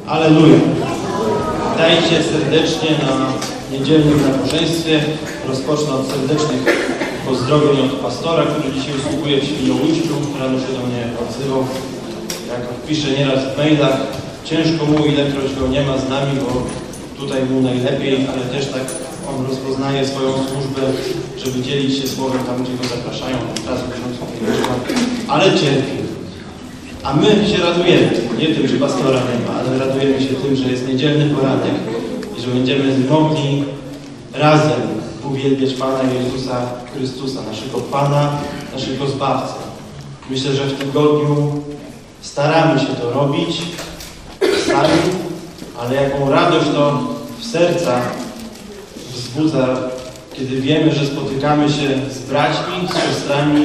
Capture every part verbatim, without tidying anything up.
Alleluja! Witajcie serdecznie na niedzielnym nabożeństwie. Rozpocznę od serdecznych pozdrowień od pastora, który dzisiaj usługuje w Świnoujściu. Rano się do mnie odzywał. Jak pisze nieraz w mailach, ciężko mu, ilekroć go nie ma z nami, bo tutaj mu najlepiej, ale też tak on rozpoznaje swoją służbę, żeby dzielić się słowem tam, gdzie go zapraszają, raz w miesiącu, ale cierpi. A my się radujemy, nie tym, że pastora nie ma, ale radujemy się tym, że jest niedzielny poranek i że będziemy mogli razem uwielbiać Pana Jezusa Chrystusa, naszego Pana, naszego Zbawcę. Myślę, że w tygodniu staramy się to robić sami, ale jaką radość to w sercach wzbudza, kiedy wiemy, że spotykamy się z braćmi, z siostrami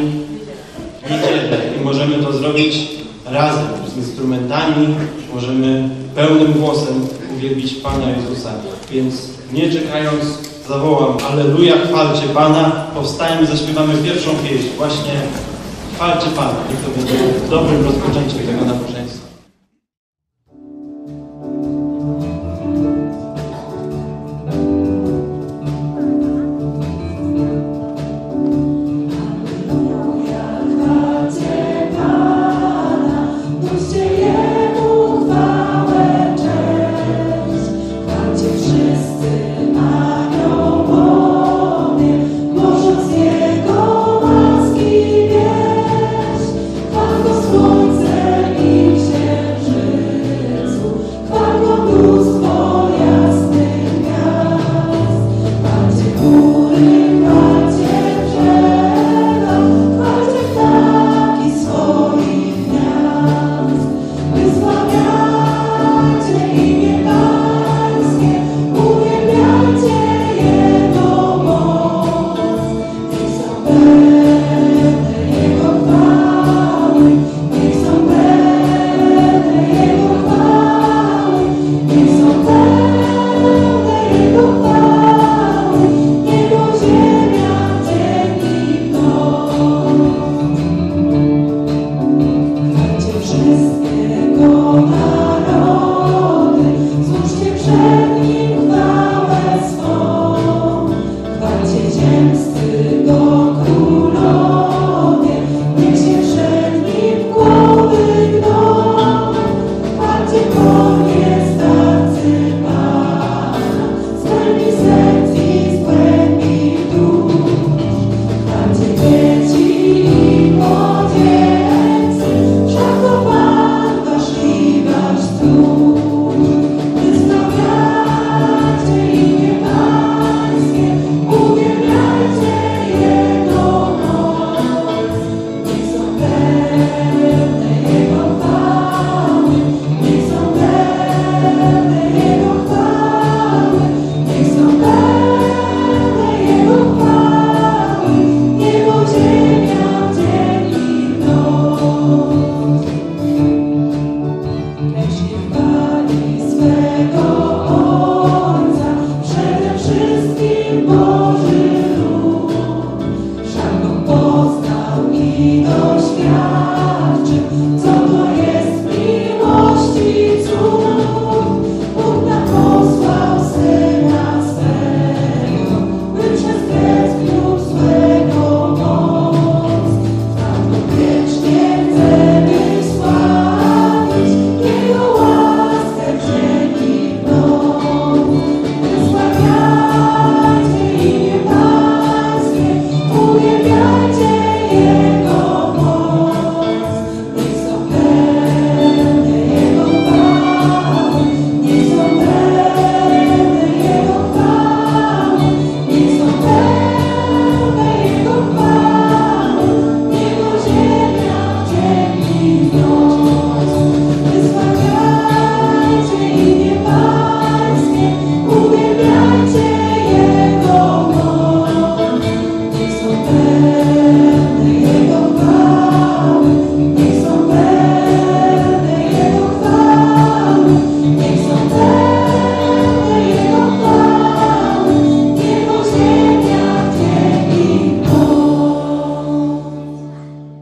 w niedzielę i możemy to zrobić razem, z instrumentami, możemy pełnym głosem uwielbić Pana Jezusa. Więc nie czekając, zawołam: Alleluja, chwalcie Pana. Powstajemy, zaśpiewamy pierwszą pieśń, właśnie chwalcie Pana. Niech to będzie dobrym rozpoczęciem tego nabożeństwa.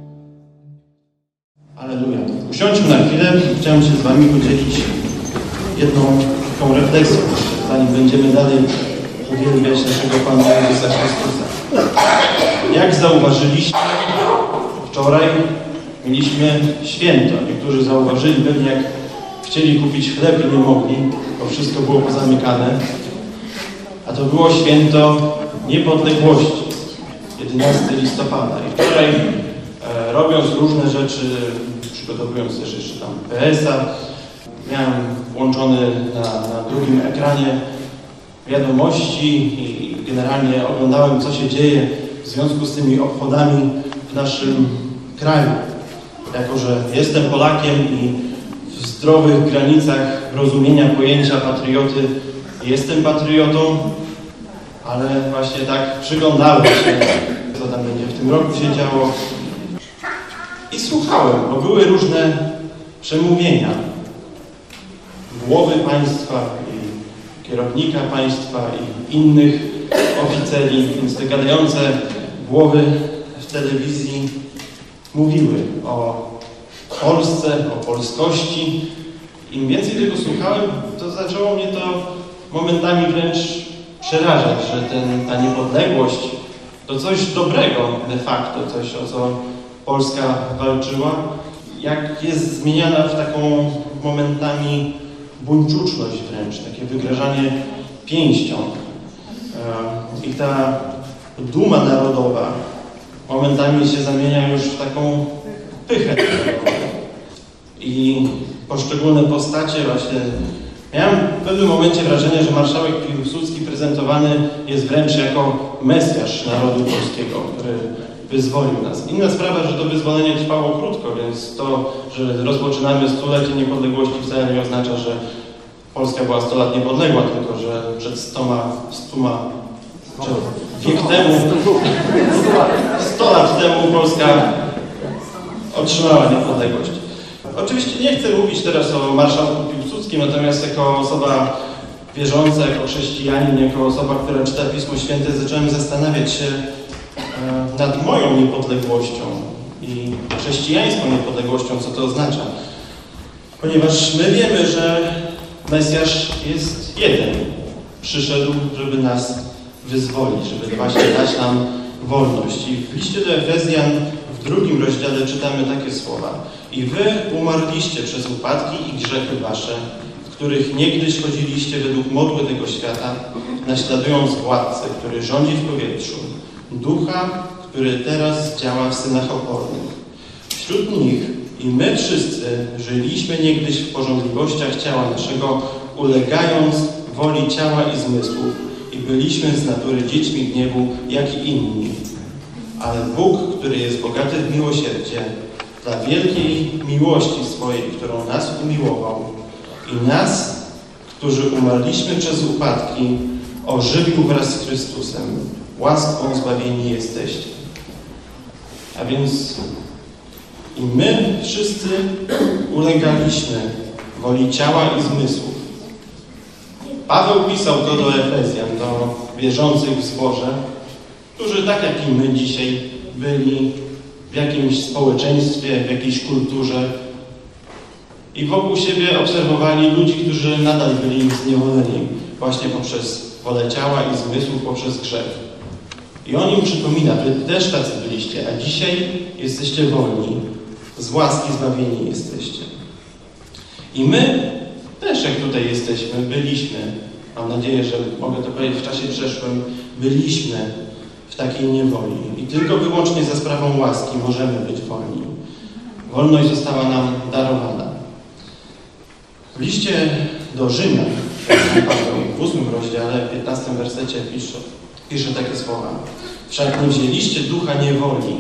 Usiądźmy na chwilę. Chciałem się z Wami podzielić jedną taką refleksją, zanim będziemy dalej uwielbiać naszego Pana Jezusa Chrystusa. Jak zauważyliśmy, wczoraj mieliśmy święto. Niektórzy zauważyli, pewnie jak chcieli kupić chleb i nie mogli, bo wszystko było pozamykane. A to było święto niepodległości, jedenastego listopada. I wczoraj, e, robiąc różne rzeczy, przygotowując też jeszcze tam P S a, miałem włączony na, na drugim ekranie wiadomości i generalnie oglądałem, co się dzieje w związku z tymi obchodami w naszym kraju. Jako że jestem Polakiem i w zdrowych granicach rozumienia pojęcia patrioty jestem patriotą, ale właśnie tak przyglądałem się, co tam będzie w tym roku się działo i słuchałem, bo były różne przemówienia głowy państwa i kierownika państwa i innych oficeri, więc te gadające głowy w telewizji mówiły o Polsce, o polskości. Im więcej tego słuchałem, to zaczęło mnie to momentami wręcz przerażać, że ten, ta niepodległość to coś dobrego de facto, coś, o co Polska walczyła, jak jest zmieniana w taką momentami buńczuczność wręcz, takie wygrażanie pięścią. I ta duma narodowa momentami się zamienia już w taką pychę. I poszczególne postacie właśnie... Miałem w pewnym momencie wrażenie, że marszałek Piłsudski prezentowany jest wręcz jako Mesjasz narodu polskiego, który wyzwolił nas. Inna sprawa, że to wyzwolenie trwało krótko, więc to, że rozpoczynamy stulecie niepodległości wcale nie oznacza, że Polska była sto lat niepodległa, tylko że przed stoma, stoma, wiek temu, sto lat temu Polska otrzymała niepodległość. Oczywiście nie chcę mówić teraz o marszałku Piłsudskim, natomiast jako osoba wierząca, jako chrześcijanin, jako osoba, która czyta Pismo Święte, zacząłem zastanawiać się nad moją niepodległością i chrześcijańską niepodległością, co to oznacza. Ponieważ my wiemy, że Mesjasz jest jeden. Przyszedł, żeby nas wyzwolić, żeby właśnie dać nam wolność. I w liście do Efezjan w drugim rozdziale czytamy takie słowa. I wy umarliście przez upadki i grzechy wasze, w których niegdyś chodziliście według modły tego świata, naśladując władcę, który rządzi w powietrzu, ducha, który teraz działa w synach opornych. Wśród nich i my wszyscy żyliśmy niegdyś w porządliwościach ciała naszego, ulegając woli ciała i zmysłów i byliśmy z natury dziećmi gniewu, jak i inni. Ale Bóg, który jest bogaty w miłosierdzie, dla wielkiej miłości swojej, którą nas umiłował i nas, którzy umarliśmy przez upadki, ożywił wraz z Chrystusem. Łaską zbawieni jesteście. A więc i my wszyscy ulegaliśmy woli ciała i zmysłów. Paweł pisał to do Efezjan, do wierzących w zboże, którzy tak jak i my dzisiaj byli w jakimś społeczeństwie, w jakiejś kulturze i wokół siebie obserwowali ludzi, którzy nadal byli zniewoleni właśnie poprzez wolę ciała i zmysłów, poprzez grzech. I on im przypomina, wy też tacy byliście, a dzisiaj jesteście wolni, z łaski zbawieni jesteście. I my też, jak tutaj jesteśmy, byliśmy, mam nadzieję, że mogę to powiedzieć w czasie przeszłym, byliśmy w takiej niewoli. I tylko wyłącznie za sprawą łaski możemy być wolni. Wolność została nam darowana. W liście do Rzymian, w ósmym rozdziale, w piętnastym wersecie pisze, pisze takie słowa. Wszak nie wzięliście ducha niewoli,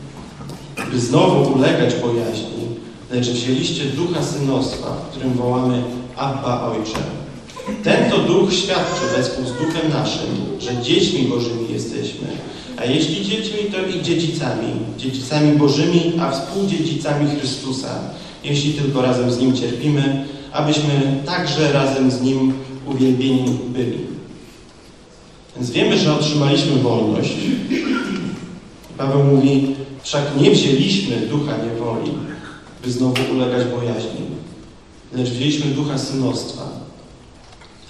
by znowu ulegać bojaźni, lecz wzięliście ducha synostwa, w którym wołamy Abba, Ojcze. Ten to duch świadczy wespół z duchem naszym, że dziećmi Bożymi jesteśmy. A jeśli dziećmi, to i dziedzicami, dziedzicami Bożymi, a współdziedzicami Chrystusa, jeśli tylko razem z Nim cierpimy, abyśmy także razem z Nim uwielbieni byli. Więc wiemy, że otrzymaliśmy wolność. Paweł mówi, wszak nie wzięliśmy ducha niewoli, by znowu ulegać bojaźni, lecz wzięliśmy ducha synostwa,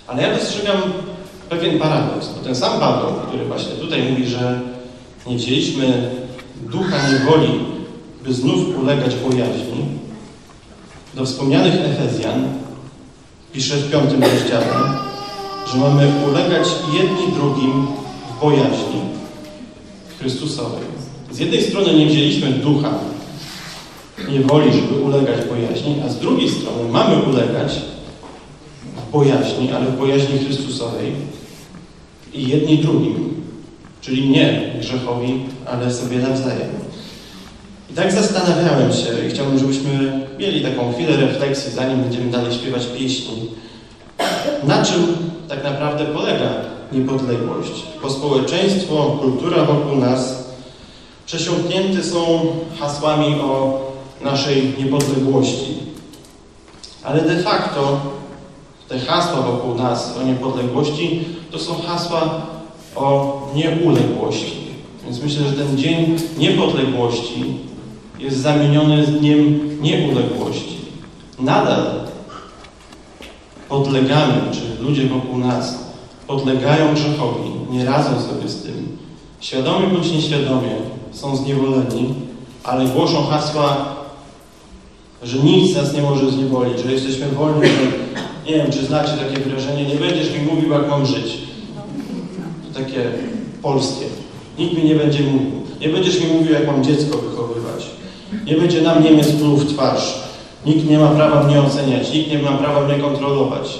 Ale ja dostrzegam pewien paradoks, bo ten sam Paweł, który właśnie tutaj mówi, że nie wzięliśmy ducha niewoli, by znów ulegać bojaźni, do wspomnianych Efezjan pisze w piątym rozdziale, że mamy ulegać jedni drugim w bojaźni Chrystusowej. Z jednej strony nie wzięliśmy ducha niewoli, żeby ulegać bojaźni, a z drugiej strony mamy ulegać w bojaźni, ale w bojaźni Chrystusowej i jedni drugim, czyli nie grzechowi, ale sobie nawzajem. I tak zastanawiałem się i chciałbym, żebyśmy mieli taką chwilę refleksji, zanim będziemy dalej śpiewać pieśni, na czym tak naprawdę polega niepodległość. Bo społeczeństwo, kultura wokół nas przesiąknięte są hasłami o naszej niepodległości. Ale de facto te hasła wokół nas o niepodległości to są hasła o nieuległości. Więc myślę, że ten Dzień Niepodległości jest zamieniony z Dniem Nieuległości. Nadal podlegamy, czy ludzie wokół nas podlegają grzechowi, nie radzą sobie z tym. Świadomie bądź nieświadomie są zniewoleni, ale głoszą hasła, że nic nas nie może zniewolić, że jesteśmy wolni, że nie wiem, czy znacie takie wyrażenie, nie będziesz mi mówił, jak mam żyć. To takie polskie. Nikt mi nie będzie mówił. Nie będziesz mi mówił, jak mam dziecko wychowywać. Nie będzie na mnie Niemiec pluł w twarz. Nikt nie ma prawa mnie oceniać. Nikt nie ma prawa mnie kontrolować.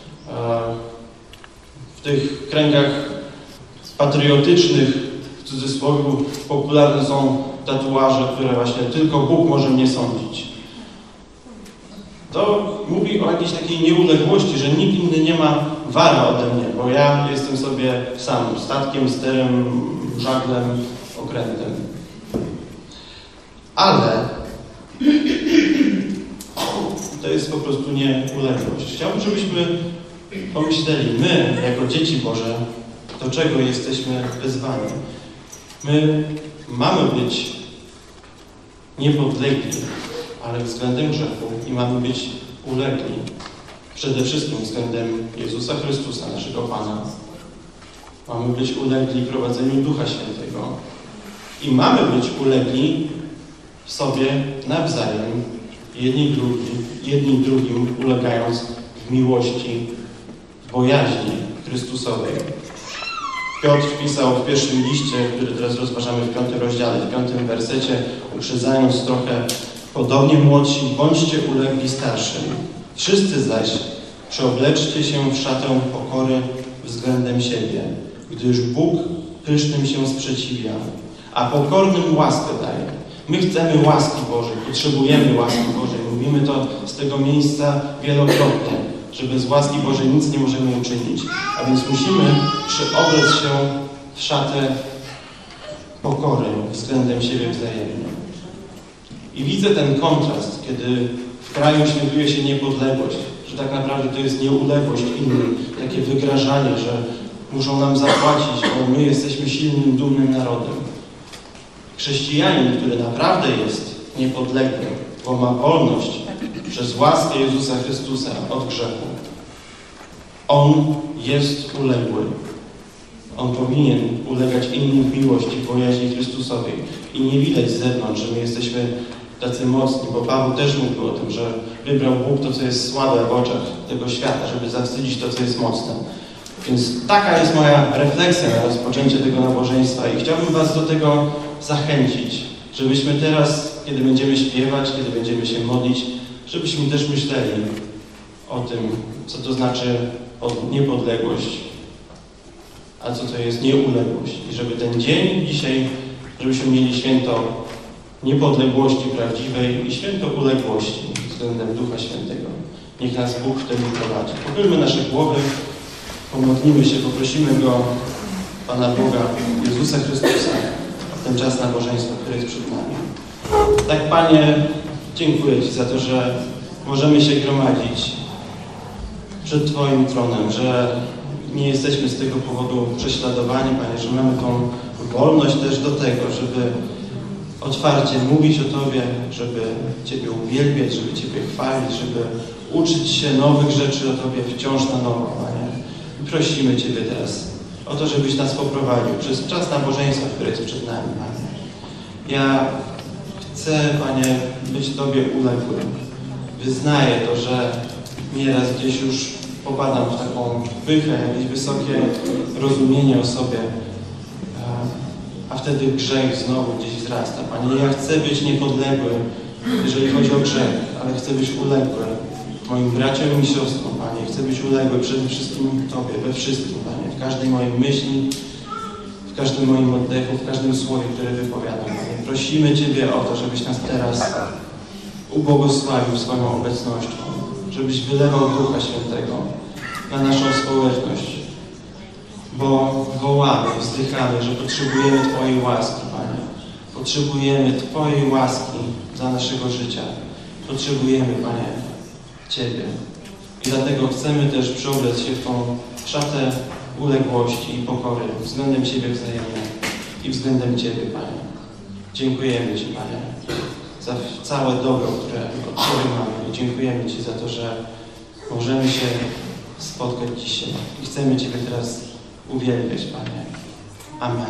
W tych kręgach patriotycznych, w cudzysłowie, popularne są tatuaże, które właśnie tylko Bóg może mnie sądzić. To mówi o jakiejś takiej nieuległości, że nikt inny nie ma wara ode mnie, bo ja jestem sobie sam, statkiem, sterem, żaglem, okrętem. Ale to jest po prostu nieuległość. Chciałbym, żebyśmy pomyśleli, my, jako dzieci Boże, do czego jesteśmy wezwani. My mamy być niepodlegli, ale względem grzechu i mamy być ulegli. Przede wszystkim względem Jezusa Chrystusa, naszego Pana. Mamy być ulegli prowadzeniu Ducha Świętego. I mamy być ulegli sobie nawzajem, jedni drugim, jedni drugim ulegając w miłości, w bojaźni Chrystusowej. Piotr pisał w pierwszym liście, który teraz rozważamy w piątym rozdziale, w piątym wersecie, uprzedzając trochę: podobnie młodsi, bądźcie ulegli starszym. Wszyscy zaś przeobleczcie się w szatę pokory względem siebie, gdyż Bóg pysznym się sprzeciwia, a pokornym łaskę daje. My chcemy łaski Bożej, potrzebujemy łaski Bożej. Mówimy to z tego miejsca wielokrotnie, że bez łaski Bożej nic nie możemy uczynić. A więc musimy przyoblec się w szatę pokory względem siebie wzajemnie. I widzę ten kontrast, kiedy w kraju świętuje się niepodległość, że tak naprawdę to jest nieuległość innym, takie wygrażanie, że muszą nam zapłacić, bo my jesteśmy silnym, dumnym narodem. Chrześcijanin, który naprawdę jest niepodległy, bo ma wolność przez łaskę Jezusa Chrystusa od grzechu, on jest uległy. On powinien ulegać innym w miłości, w bojaźni Chrystusowej. I nie widać z zewnątrz, że my jesteśmy tacy mocni, bo Paweł też mówił o tym, że wybrał Bóg to, co jest słabe w oczach tego świata, żeby zawstydzić to, co jest mocne. Więc taka jest moja refleksja na rozpoczęcie tego nabożeństwa i chciałbym Was do tego zachęcić, żebyśmy teraz, kiedy będziemy śpiewać, kiedy będziemy się modlić, żebyśmy też myśleli o tym, co to znaczy niepodległość, a co to jest nieuległość. I żeby ten dzień dzisiaj, żebyśmy mieli święto niepodległości prawdziwej i święto uległości względem Ducha Świętego. Niech nas Bóg w tym prowadzi. Pochylmy nasze głowy, pomodlimy się, poprosimy Go, Pana Boga, Jezusa Chrystusa, w ten czas nabożeństwa, które jest przed nami. Tak, Panie, dziękuję Ci za to, że możemy się gromadzić przed Twoim tronem, że nie jesteśmy z tego powodu prześladowani, Panie, że mamy tą wolność też do tego, żeby otwarcie mówić o Tobie, żeby Ciebie uwielbiać, żeby Ciebie chwalić, żeby uczyć się nowych rzeczy o Tobie wciąż na nowo, Panie. I prosimy Ciebie teraz o to, żebyś nas poprowadził przez czas nabożeństwa, które jest przed nami, Panie. Ja chcę, Panie, być Tobie uległy. Wyznaję to, że nieraz gdzieś już popadam w taką pychę, jakieś wysokie rozumienie o sobie, a wtedy grzech znowu gdzieś wzrasta. Panie, ja chcę być niepodległy, jeżeli chodzi o grzech, ale chcę być uległy moim braciom i siostrom, Panie. Chcę być uległy przede wszystkim Tobie, we wszystkim, Panie. W każdej mojej myśli, w każdym moim oddechu, w każdym słowie, które wypowiadam, Panie. Prosimy Ciebie o to, żebyś nas teraz ubłogosławił swoją obecnością, żebyś wylewał Ducha Świętego na naszą społeczność, bo wołamy, wzdychamy, że potrzebujemy Twojej łaski, Panie. Potrzebujemy Twojej łaski dla naszego życia. Potrzebujemy, Panie, Ciebie. I dlatego chcemy też przebrać się w tą szatę uległości i pokory względem Ciebie wzajemnie i względem Ciebie, Panie. Dziękujemy Ci, Panie, za całe dobro, które od Ciebie mamy. I dziękujemy Ci za to, że możemy się spotkać dzisiaj. I chcemy Ciebie teraz uwielbiać, Panie. Amen.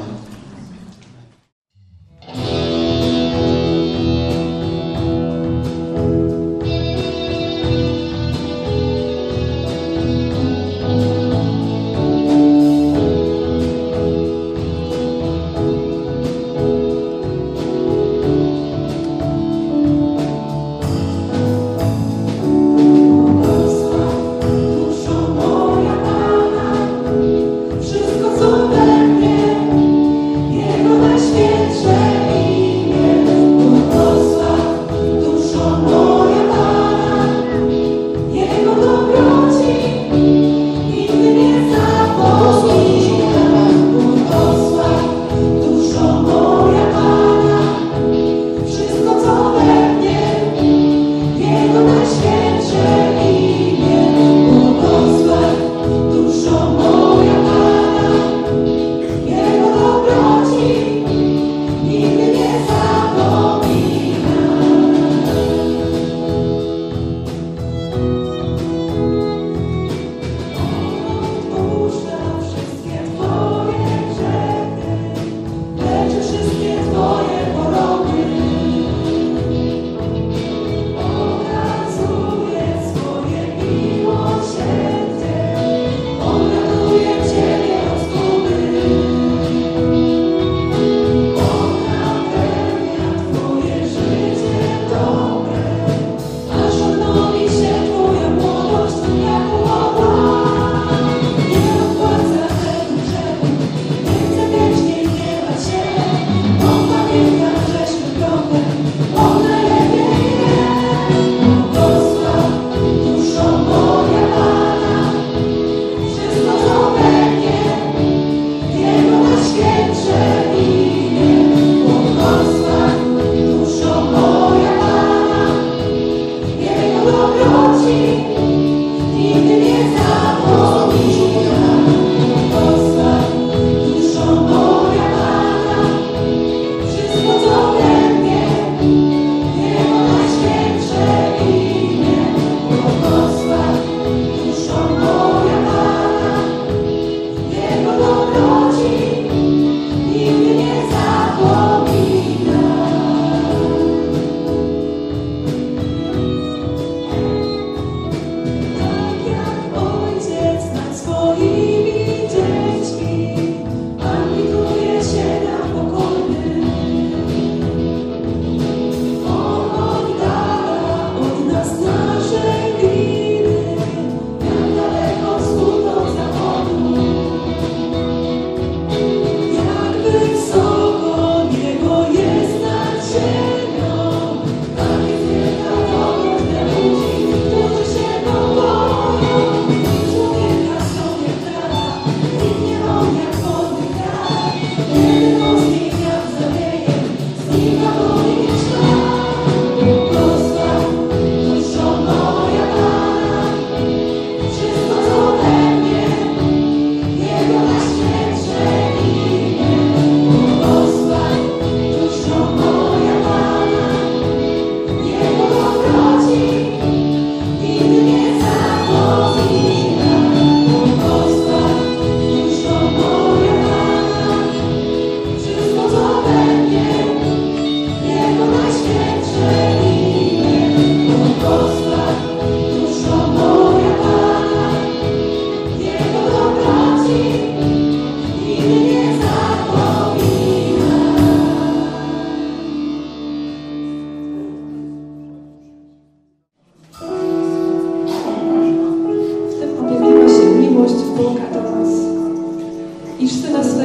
Wszystko co we mnie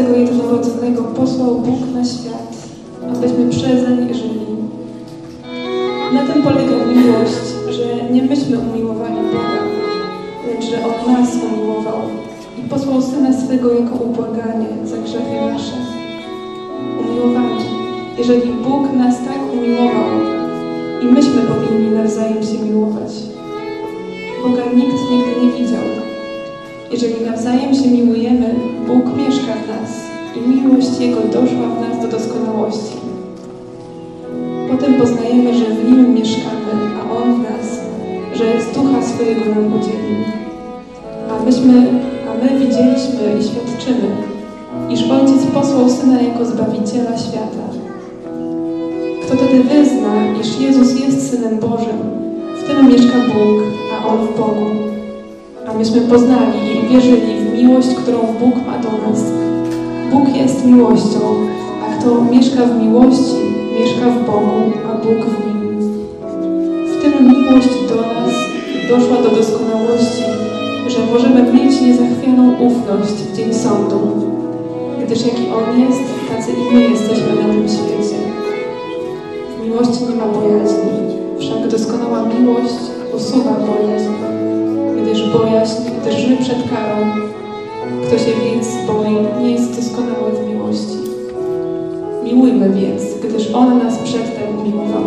swego jednorodzonego posłał Bóg na świat, abyśmy przezeń żyli. Na tym polega miłość, że nie myśmy umiłowali Boga, lecz że On nas umiłował i posłał Syna swego jako ubłaganie za grzechy nasze. Umiłowani, jeżeli Bóg nas tak umiłował, i myśmy powinni nawzajem się miłować. Boga nikt nigdy nie widział. Jeżeli nawzajem się miłujemy, Bóg mieszka w nas i miłość Jego doszła w nas do doskonałości. Potem poznajemy, że w Nim mieszkamy, a On w nas, że z Ducha swojego nam udzielił. A myśmy, a my widzieliśmy i świadczymy, iż Ojciec posłał Syna jako Zbawiciela świata. Kto tedy wyzna, iż Jezus jest Synem Bożym, w tym mieszka Bóg, a On w Bogu. A myśmy poznali i uwierzyli w miłość, którą Bóg ma do nas. Bóg jest miłością, a kto mieszka w miłości, mieszka w Bogu, a Bóg w Nim. W tym miłość do nas doszła do doskonałości, że możemy mieć niezachwianą ufność w dzień sądu, gdyż jaki On jest, tacy i my jesteśmy na tym świecie. W miłości nie ma bojaźni, wszak doskonała miłość usuwa bojaźń, gdyż bojaźń drży przed karą. Kto się więc boi, nie jest doskonały w miłości. Miłujmy więc, gdyż On nas przedtem umiłował.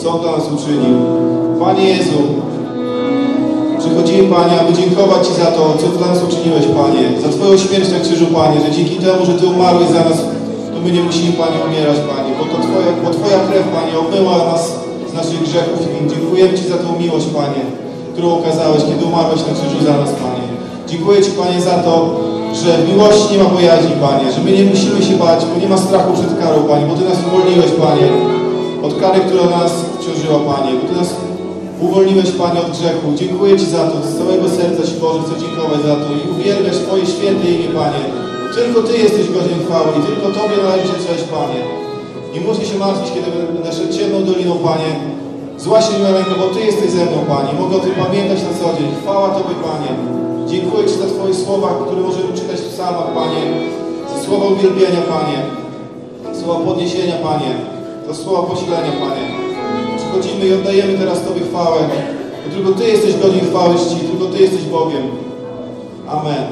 co On dla nas uczynił. Panie Jezu, przychodzimy, Panie, aby dziękować Ci za to, co dla nas uczyniłeś, Panie, za Twoją śmierć na krzyżu, Panie, że dzięki temu, że Ty umarłeś za nas, to my nie musimy, Panie, umierać, Panie, bo to Twoja, bo Twoja krew, Panie, obmyła nas z naszych grzechów i dziękujemy Ci za tą miłość, Panie, którą okazałeś, kiedy umarłeś na krzyżu za nas, Panie. Dziękuję Ci, Panie, za to, że w miłości nie ma bojaźni, Panie, że my nie musimy się bać, bo nie ma strachu przed karą, Panie, bo Ty nas uwolniłeś, Panie, od kary, która nas wciążyła, Panie, bo Ty nas uwolniłeś, Panie, od grzechu. Dziękuję Ci za to, z całego serca Ci, Boże, chcę dziękować za to i uwielbiasz Twoje święte imię, Panie. Tylko Ty jesteś godzien chwały i tylko Tobie należy się cześć, Panie. Nie muszę się martwić, kiedy będę szedł ciemną doliną, Panie. Zła się nie ręką, bo Ty jesteś ze mną, Panie. Mogę o tym pamiętać na co dzień. Chwała Tobie, Panie. Dziękuję Ci za Twoje słowa, które możemy czytać w psalmach, Panie. Za słowa uwielbienia, Panie. Słowa podniesienia, Panie. Za słowa posilenia, Panie. Przychodzimy i oddajemy teraz Tobie chwałę, bo tylko Ty jesteś godzien chwały czci, tylko Ty jesteś Bogiem. Amen.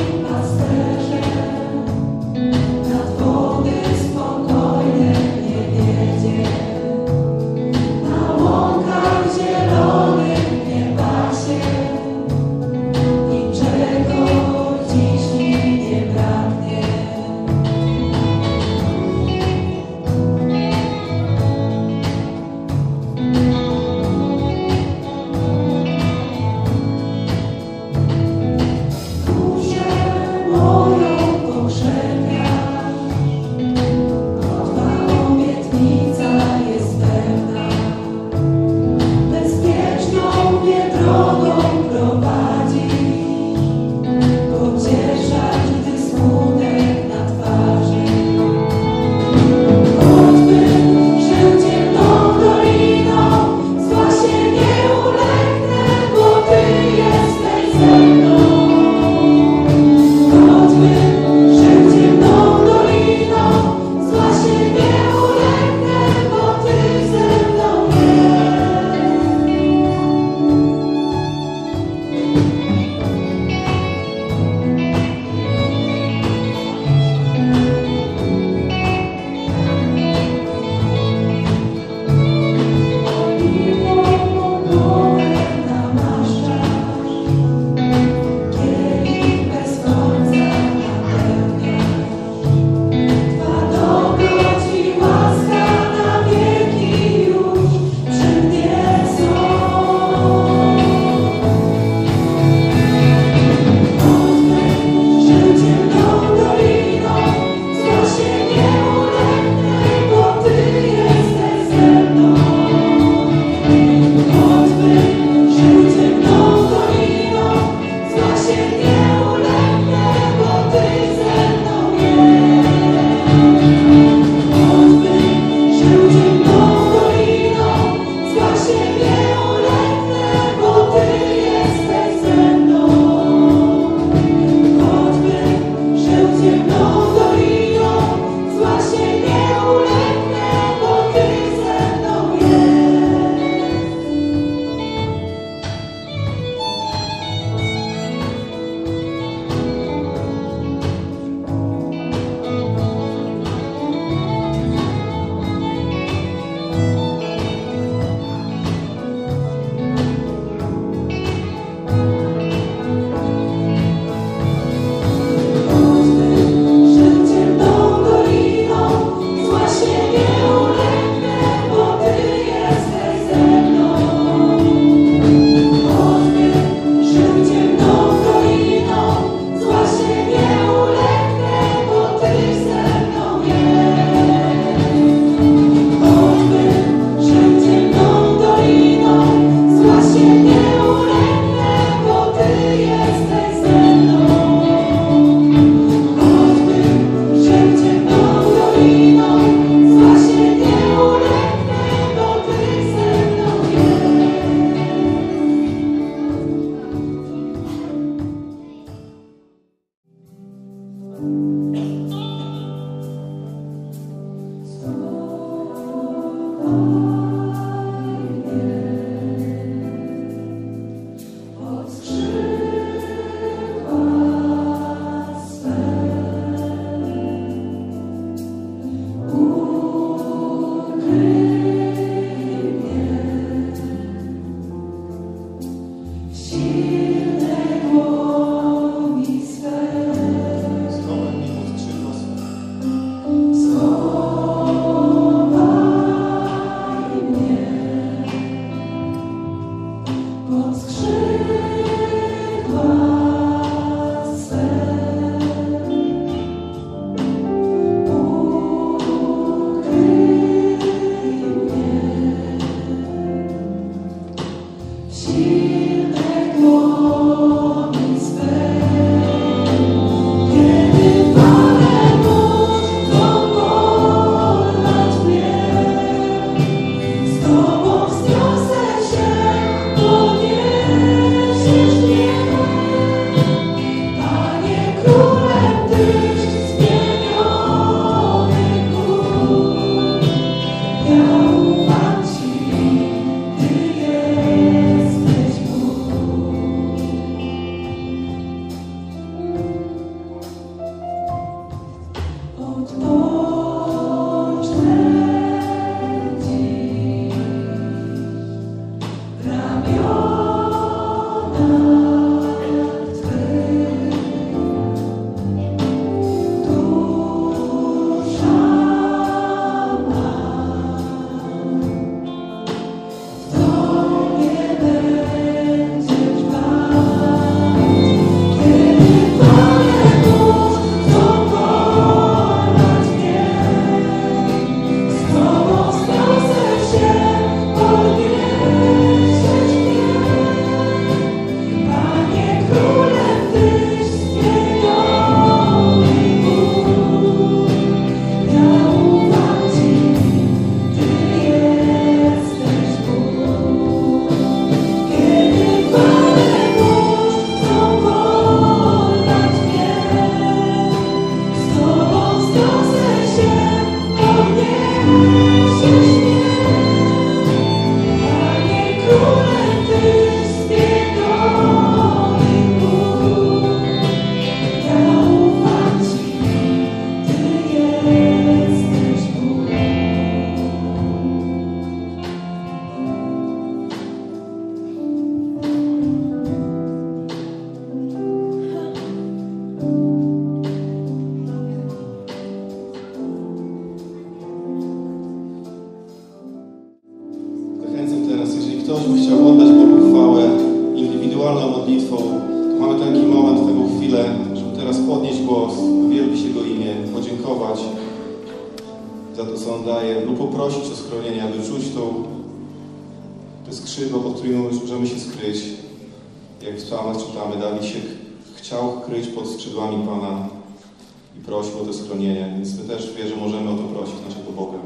Nad wody spokojne nie ktoś by chciał oddać Bogu chwałę indywidualną modlitwą, to mamy taki moment, taką chwilę, żeby teraz podnieść głos, uwielbić Jego imię, podziękować za to, co On daje, lub poprosić o schronienie, aby czuć tą, te skrzydła, pod którymi możemy się skryć. Jak w psalmach czytamy, Dawid się chciał kryć pod skrzydłami Pana i prosił o to schronienie, więc my też wierzę, możemy o to prosić naszego Boga.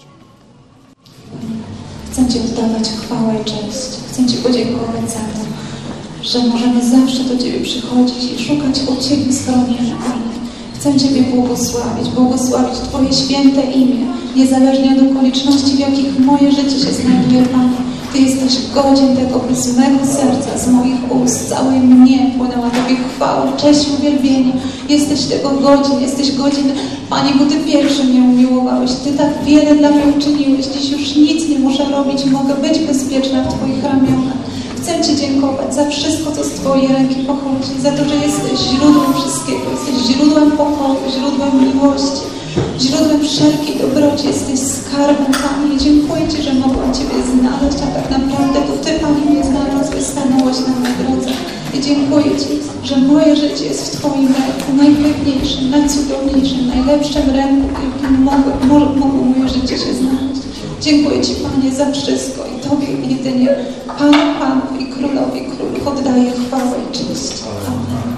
Chcę Ci oddawać chwałę i cześć. Chcę Ci podziękować za to, że możemy zawsze do Ciebie przychodzić i szukać u Ciebie schronienia, Panie. Chcę Ciebie błogosławić, błogosławić Twoje święte imię, niezależnie od okoliczności, w jakich moje życie się znajduje, Panie. Ty jesteś godzien tego, by z mego serca, z moich ust, całej mnie płynęła Tobie chwała, cześć, uwielbienie. Jesteś tego godzien, jesteś godzien, Panie, bo Ty pierwszy mnie umiłowałeś. Ty tak wiele dla mnie uczyniłeś. Dziś już nic nie muszę robić, mogę być bezpieczna w Twoich ramionach. Chcę Ci dziękować za wszystko, co z Twojej ręki pochodzi, za to, że jesteś źródłem wszystkiego, jesteś źródłem pokoju, źródłem miłości, źródłem wszelkiej dobroci, jesteś skarbem, Panie. I dziękuję Ci, że mogłam Ciebie znaleźć, a tak naprawdę to Ty, Panie, mnie znalazłeś, stanąłeś na mojej drodze. I dziękuję Ci, że moje życie jest w Twoim ręku, najpiękniejszym, najcudowniejszym, najlepszym ręku, w jakim mogło, mogło moje życie się znaleźć. Dziękuję Ci, Panie, za wszystko i Tobie jedynie, Panu Panów i Królowi Królów oddaję chwałę i cześć. Amen.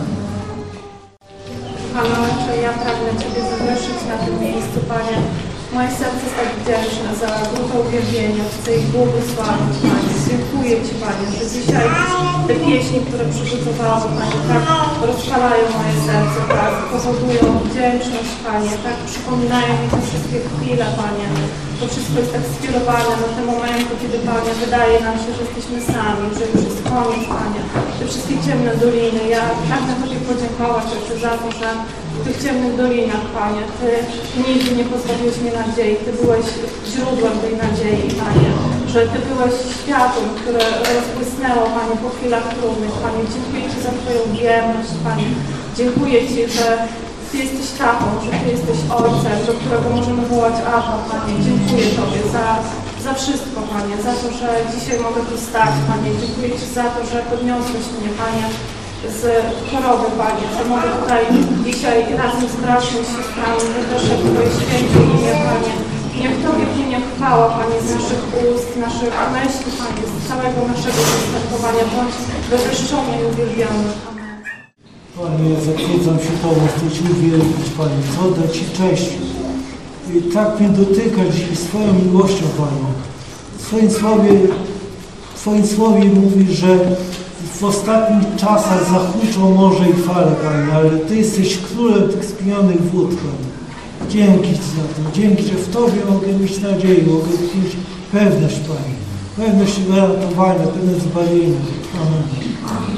Panie, że ja pragnę Ciebie zawyższyć na tym miejscu, Panie. Moje serce jest tak wdzięczne za grupę uwielbienia. Chcę ich błogosławić, Panie. dziękuję Ci, Panie, że dzisiaj te pieśni, które przygotowałam, Panie, tak rozpalają moje serce, tak powodują wdzięczność, Panie, tak przypominają mi te wszystkie chwile, Panie. To wszystko jest tak skierowane na te momenty, kiedy, Panie, wydaje nam się, że jesteśmy sami, że już jest koniec, Panie. Te wszystkie ciemne doliny. Ja pragnę Tobie podziękować Ojcze za to, że w tych ciemnych dolinach, Panie, Ty nigdy nie pozbawiłeś mnie nadziei. Ty byłeś źródłem tej nadziei, Panie. Że Ty byłeś światłem, które rozbłysnęło, Panie, po chwilach trudnych. Panie, dziękuję Ci za Twoją wierność, Panie. Dziękuję Ci, że Ty jesteś tatą, że Ty jesteś ojcem, do którego możemy wołać Abba, Panie. Dziękuję Tobie za, za wszystko, Panie, za to, że dzisiaj mogę tu stać, Panie. Dziękuję Ci za to, że podniosłeś mnie, Panie, z choroby, Panie, że mogę tutaj dzisiaj razem z braćmi, z siostrami wyproszę Twoje święte imię, Panie. Niech Tobie płynie chwała, Panie, z naszych ust, naszych myśli, Panie, z całego naszego postępowania. Bądź wywyższony i uwielbiony. Amen. Panie, zachwycam się Tobą, chcę Ci uwielbić, Panie, chcę oddać Ci cześć. I tak mnie dotykasz dzisiaj swoją miłością, Panie. W swoim słowie, w swoim słowie mówi, że w ostatnich czasach zahuczą morze i fale, Panie, ale Ty jesteś królem tych spinionych wód, Panie. Dzięki Ci za to, dzięki, że w Tobie mogę mieć nadzieję, mogę mieć pewność, Panie. Pewność ratowania, pewność zbawienia. Amen.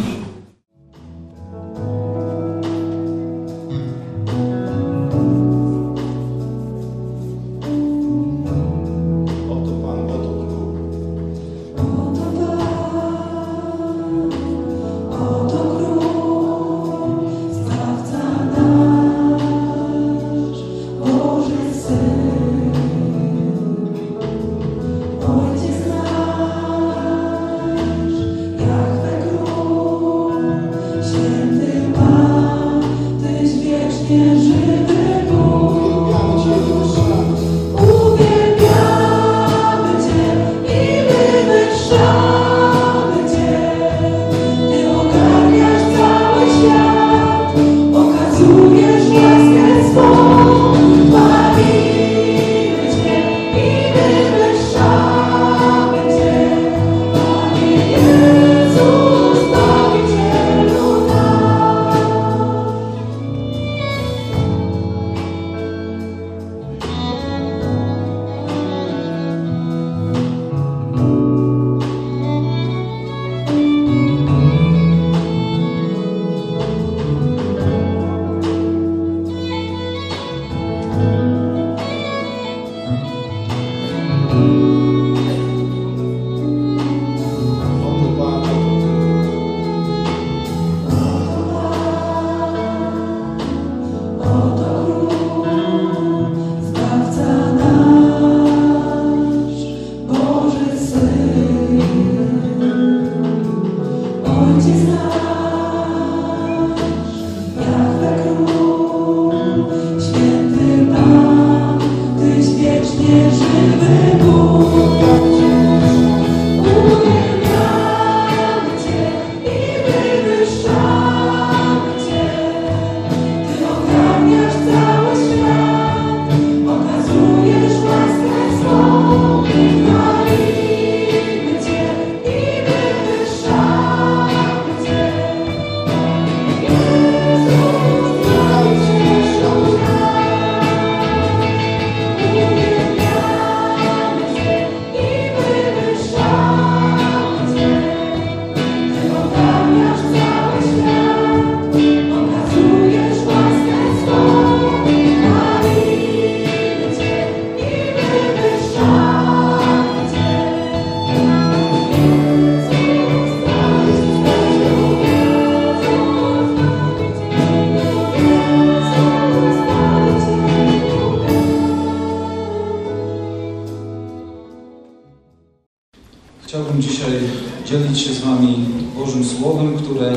Chciałbym dzisiaj dzielić się z Wami Bożym Słowem, które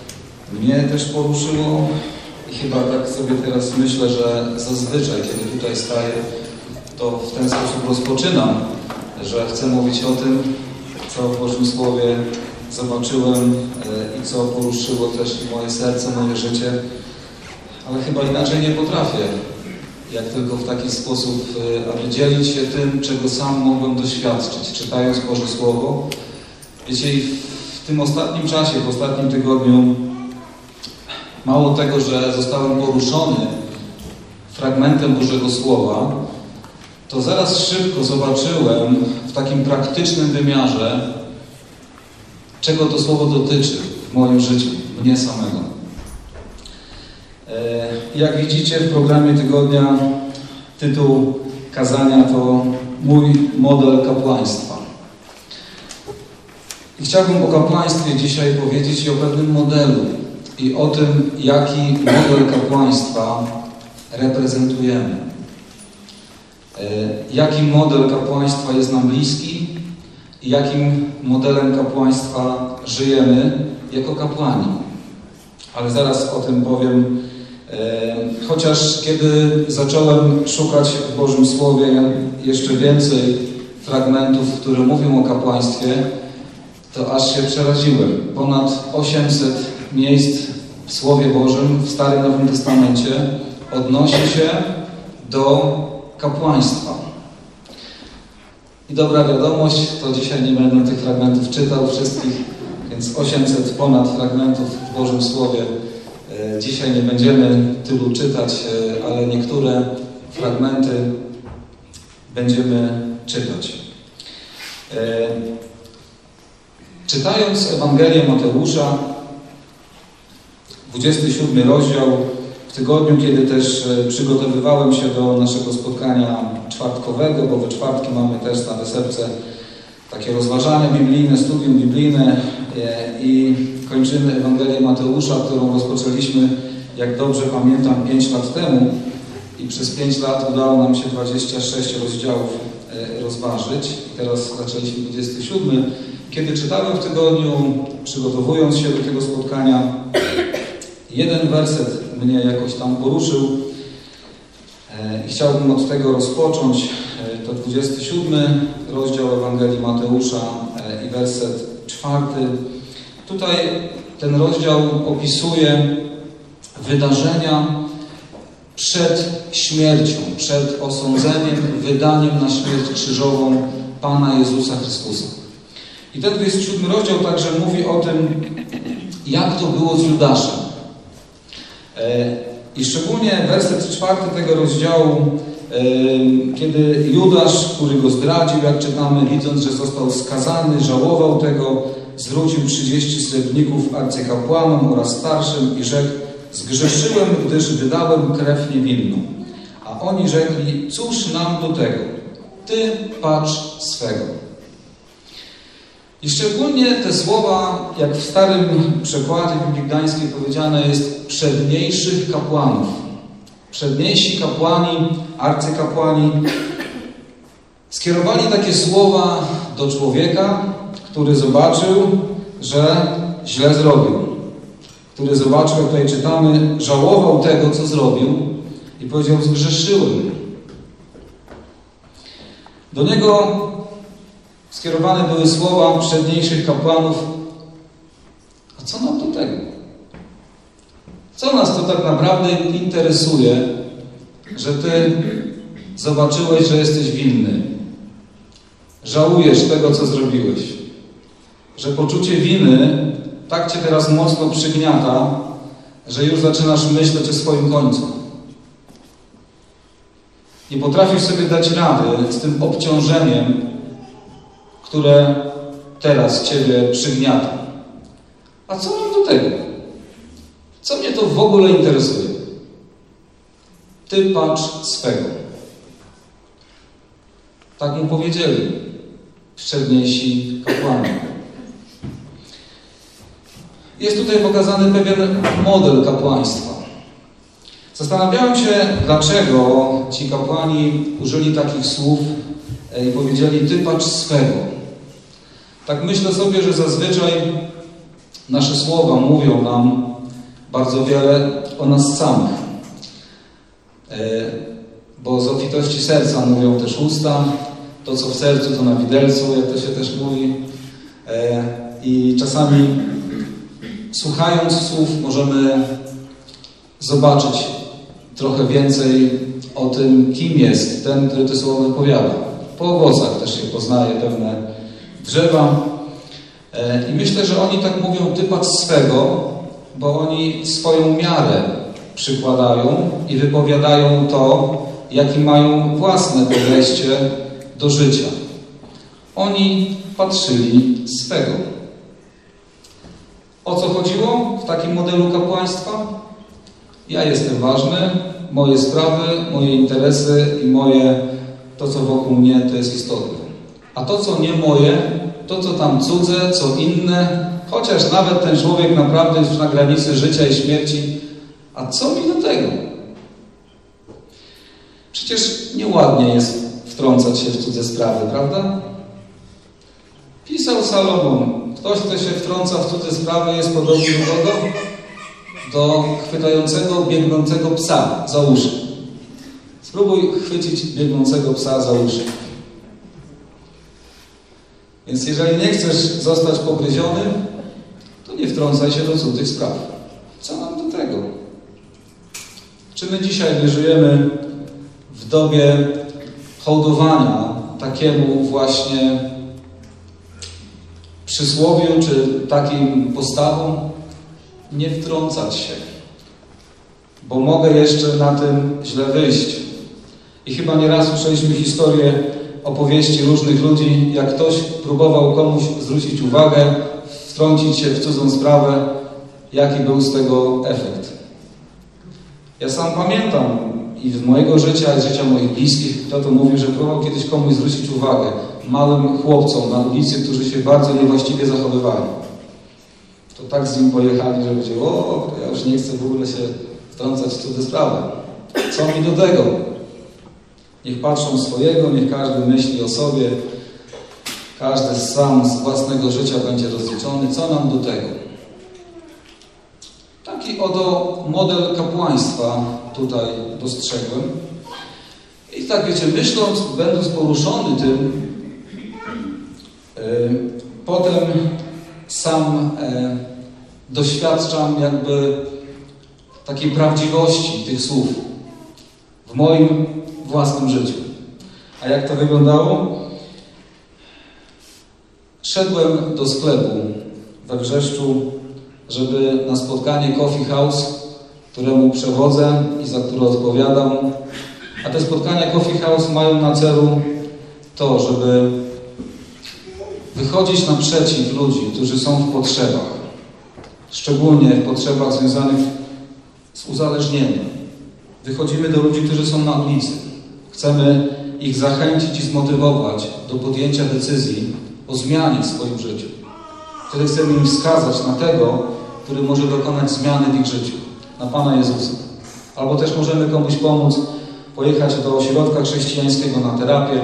mnie też poruszyło i chyba tak sobie teraz myślę, że zazwyczaj, kiedy tutaj staję, to w ten sposób rozpoczynam, że chcę mówić o tym, co w Bożym Słowie zobaczyłem i co poruszyło też moje serce, moje życie, ale chyba inaczej nie potrafię, jak tylko w taki sposób, aby dzielić się tym, czego sam mogłem doświadczyć, czytając Boże Słowo Wiecie, w tym ostatnim czasie, w ostatnim tygodniu, mało tego, że zostałem poruszony fragmentem Bożego Słowa, to zaraz szybko zobaczyłem w takim praktycznym wymiarze, czego to Słowo dotyczy w moim życiu, mnie samego. Jak widzicie w programie tygodnia, tytuł kazania to mój model kapłaństwa. I chciałbym o kapłaństwie dzisiaj powiedzieć i o pewnym modelu i o tym, jaki model kapłaństwa reprezentujemy. Jaki model kapłaństwa jest nam bliski i jakim modelem kapłaństwa żyjemy jako kapłani. Ale zaraz o tym powiem. Chociaż kiedy zacząłem szukać w Bożym Słowie jeszcze więcej fragmentów, które mówią o kapłaństwie, to aż się przeraziłem. Ponad osiemset miejsc w Słowie Bożym, w Starym Nowym Testamencie odnosi się do kapłaństwa. I dobra wiadomość, to dzisiaj nie będę tych fragmentów czytał wszystkich, więc osiemset ponad fragmentów w Bożym Słowie. Dzisiaj nie będziemy tylu czytać, ale niektóre fragmenty będziemy czytać. Czytając Ewangelię Mateusza, dwudziesty siódmy rozdział, w tygodniu, kiedy też przygotowywałem się do naszego spotkania czwartkowego, bo we czwartki mamy też na wesepce takie rozważania biblijne, studium biblijne i kończymy Ewangelię Mateusza, którą rozpoczęliśmy, jak dobrze pamiętam, pięć lat temu i przez pięć lat udało nam się dwadzieścia sześć rozdziałów rozważyć. I teraz zaczęliśmy dwudziesty siódmy. Kiedy czytałem w tygodniu, przygotowując się do tego spotkania, jeden werset mnie jakoś tam poruszył i chciałbym od tego rozpocząć. To dwudziesty siódmy rozdział Ewangelii Mateusza i werset czwarty. Tutaj ten rozdział opisuje wydarzenia przed śmiercią, przed osądzeniem, wydaniem na śmierć krzyżową Pana Jezusa Chrystusa. I ten dwudziesty siódmy rozdział także mówi o tym, jak to było z Judaszem. I szczególnie werset czwarty tego rozdziału, kiedy Judasz, który go zdradził, jak czytamy, widząc, że został skazany, żałował tego, zwrócił trzydzieści srebrników arcykapłanom oraz starszym i rzekł: zgrzeszyłem, gdyż wydałem krew niewinną. A oni rzekli: cóż nam do tego? Ty patrz swego. I szczególnie te słowa, jak w starym przekładzie Biblii Gdańskiej powiedziane jest, przedniejszych kapłanów. Przedniejsi kapłani, arcykapłani skierowali takie słowa do człowieka, który zobaczył, że źle zrobił. Który zobaczył, jak tutaj czytamy, żałował tego, co zrobił i powiedział: zgrzeszyłem. Do niego skierowane były słowa przedniejszych kapłanów: a co nam do tego? Co nas to tak naprawdę interesuje, że Ty zobaczyłeś, że jesteś winny? Żałujesz tego, co zrobiłeś. Że poczucie winy tak Cię teraz mocno przygniata, że już zaczynasz myśleć o swoim końcu. Nie potrafisz sobie dać rady z tym obciążeniem, które teraz Ciebie przygniata. A co mam do tego? Co mnie to w ogóle interesuje? Ty patrz swego. Tak mu powiedzieli przedniejsi kapłani. Jest tutaj pokazany pewien model kapłaństwa. Zastanawiałem się, dlaczego ci kapłani użyli takich słów i powiedzieli: ty patrz swego. Tak myślę sobie, że zazwyczaj nasze słowa mówią nam bardzo wiele o nas samych. Bo z obfitości serca mówią też usta. To, co w sercu, to na widelcu, jak to się też mówi. I czasami słuchając słów możemy zobaczyć trochę więcej o tym, kim jest ten, który te słowa wypowiada. Po owocach też się poznaje pewne drzewa. I myślę, że oni tak mówią: ty patrz swego, bo oni swoją miarę przykładają i wypowiadają to, jakie mają własne podejście do życia. Oni patrzyli swego. O co chodziło w takim modelu kapłaństwa? Ja jestem ważny, moje sprawy, moje interesy i moje, to co wokół mnie, to jest istotne. A to co nie moje, to co tam cudze, co inne, chociaż nawet ten człowiek naprawdę jest na granicy życia i śmierci, a co mi do tego? Przecież nieładnie jest wtrącać się w cudze sprawy, prawda? Pisał Salomon: ktoś, kto się wtrąca w cudze sprawy, jest podobny do kogo? Do chwytającego, biegnącego psa za uszy. Spróbuj chwycić biegnącego psa za uszy. Więc jeżeli nie chcesz zostać pogryziony, to nie wtrącaj się do cudzych spraw. Co nam do tego? Czy my dzisiaj nie żyjemy w dobie hołdowania takiemu właśnie przysłowiu, czy takim postawom? Nie wtrącać się, bo mogę jeszcze na tym źle wyjść. I chyba nieraz słyszeliśmy historię, opowieści różnych ludzi, jak ktoś próbował komuś zwrócić uwagę, wtrącić się w cudzą sprawę, jaki był z tego efekt. Ja sam pamiętam i z mojego życia, i z życia moich bliskich, kto to mówił, że próbował kiedyś komuś zwrócić uwagę, małym chłopcom na ulicy, którzy się bardzo niewłaściwie zachowywali. To tak z nim pojechali, że powiedział: o, ja już nie chcę w ogóle się wtrącać w cudze sprawy. Co mi do tego? Niech patrzą swojego, niech każdy myśli o sobie, każdy sam z własnego życia będzie rozliczony. Co nam do tego? Taki oto model kapłaństwa tutaj dostrzegłem. I tak wiecie, myśląc, będąc poruszony tym, yy, potem sam e, doświadczam jakby takiej prawdziwości tych słów w moim własnym życiu. A jak to wyglądało? Szedłem do sklepu we Wrzeszczu, żeby na spotkanie Coffee House, któremu przewodzę i za które odpowiadam. A te spotkania Coffee House mają na celu to, żeby wychodzić naprzeciw ludzi, którzy są w potrzebach. Szczególnie w potrzebach związanych z uzależnieniem. Wychodzimy do ludzi, którzy są na ulicy. Chcemy ich zachęcić i zmotywować do podjęcia decyzji o zmianie w swoim życiu. Wtedy chcemy im wskazać na tego, który może dokonać zmiany w ich życiu. Na Pana Jezusa. Albo też możemy komuś pomóc pojechać do ośrodka chrześcijańskiego na terapię.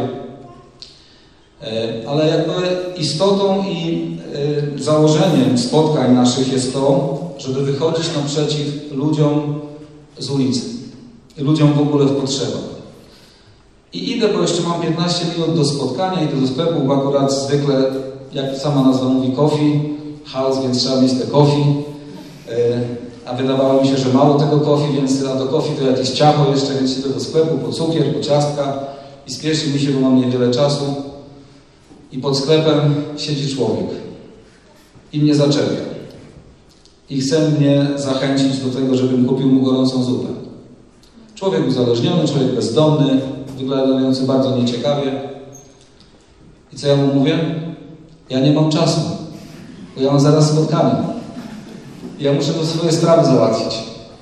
Ale jakby istotą i założeniem spotkań naszych jest to, żeby wychodzić naprzeciw ludziom z ulicy. Ludziom w ogóle w potrzebach. I idę, bo jeszcze mam piętnaście minut do spotkania, idę do sklepu, bo akurat zwykle, jak sama nazwa mówi, coffee house, więc trzeba mieć te coffee. A wydawało mi się, że mało tego coffee, więc a do coffee to jakieś ciacho jeszcze, więc idę do sklepu po cukier, po ciastka i spieszy mi się, bo mam niewiele czasu. I pod sklepem siedzi człowiek i mnie zaczepia. I chce mnie zachęcić do tego, żebym kupił mu gorącą zupę. Człowiek uzależniony, człowiek bezdomny, wyglądający bardzo nieciekawie. I co ja mu mówię? Ja nie mam czasu, bo ja mam zaraz spotkanie. Ja muszę to swoje sprawy załatwić.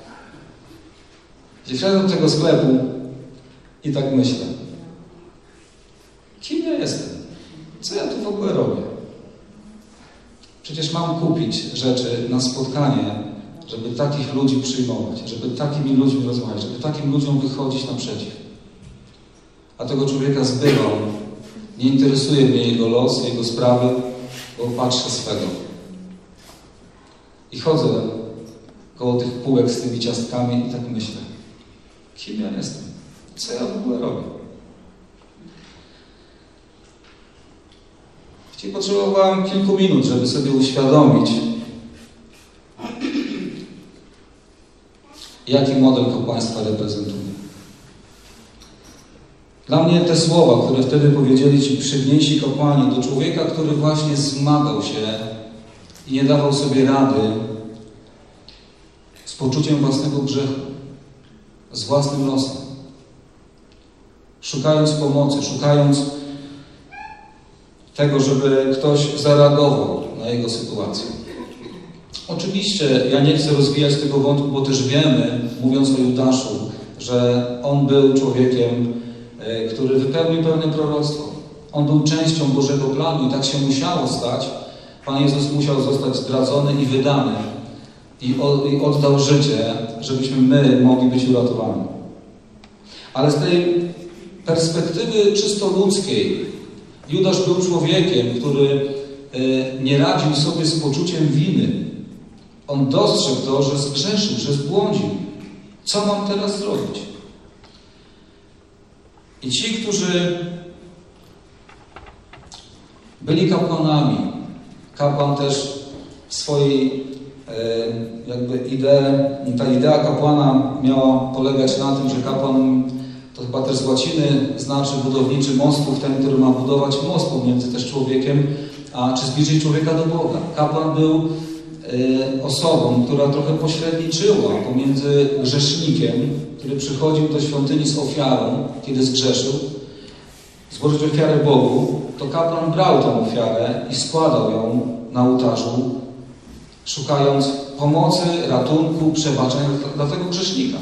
I wszedłem do tego sklepu i tak myślę. Kim ja jestem? Co ja tu w ogóle robię? Przecież mam kupić rzeczy na spotkanie, żeby takich ludzi przyjmować, żeby takimi ludźmi rozmawiać, żeby takim ludziom wychodzić naprzeciw. A tego człowieka zbywam. Nie interesuje mnie jego los, jego sprawy, bo patrzę swego. I chodzę koło tych półek z tymi ciastkami i tak myślę. Kim ja jestem? Co ja w ogóle robię? I potrzebowałem kilku minut, żeby sobie uświadomić, jaki model kapłaństwa reprezentuje. Dla mnie te słowa, które wtedy powiedzieli ci przedniejsi kapłani do człowieka, który właśnie zmagał się i nie dawał sobie rady z poczuciem własnego grzechu, z własnym losem, szukając pomocy, szukając tego, żeby ktoś zareagował na jego sytuację. Oczywiście ja nie chcę rozwijać tego wątku, bo też wiemy, mówiąc o Judaszu, że on był człowiekiem, który wypełnił pełne proroctwo. On był częścią Bożego planu i tak się musiało stać. Pan Jezus musiał zostać zdradzony i wydany i oddał życie, żebyśmy my mogli być uratowani. Ale z tej perspektywy czysto ludzkiej Judasz był człowiekiem, który nie radził sobie z poczuciem winy. On dostrzegł to, że zgrzeszył, że zbłądził. Co mam teraz zrobić? I ci, którzy byli kapłanami, kapłan też w swojej jakby idee, ta idea kapłana miała polegać na tym, że kapłan, to chyba też z łaciny znaczy budowniczy mostów, ten, który ma budować most pomiędzy też człowiekiem, a czy zbliżyć człowieka do Boga. Kapłan był osobą, która trochę pośredniczyła pomiędzy grzesznikiem, który przychodził do świątyni z ofiarą, kiedy zgrzeszył, złożyć ofiarę Bogu, to kapłan brał tę ofiarę i składał ją na ołtarzu, szukając pomocy, ratunku, przebaczenia dla tego grzesznika.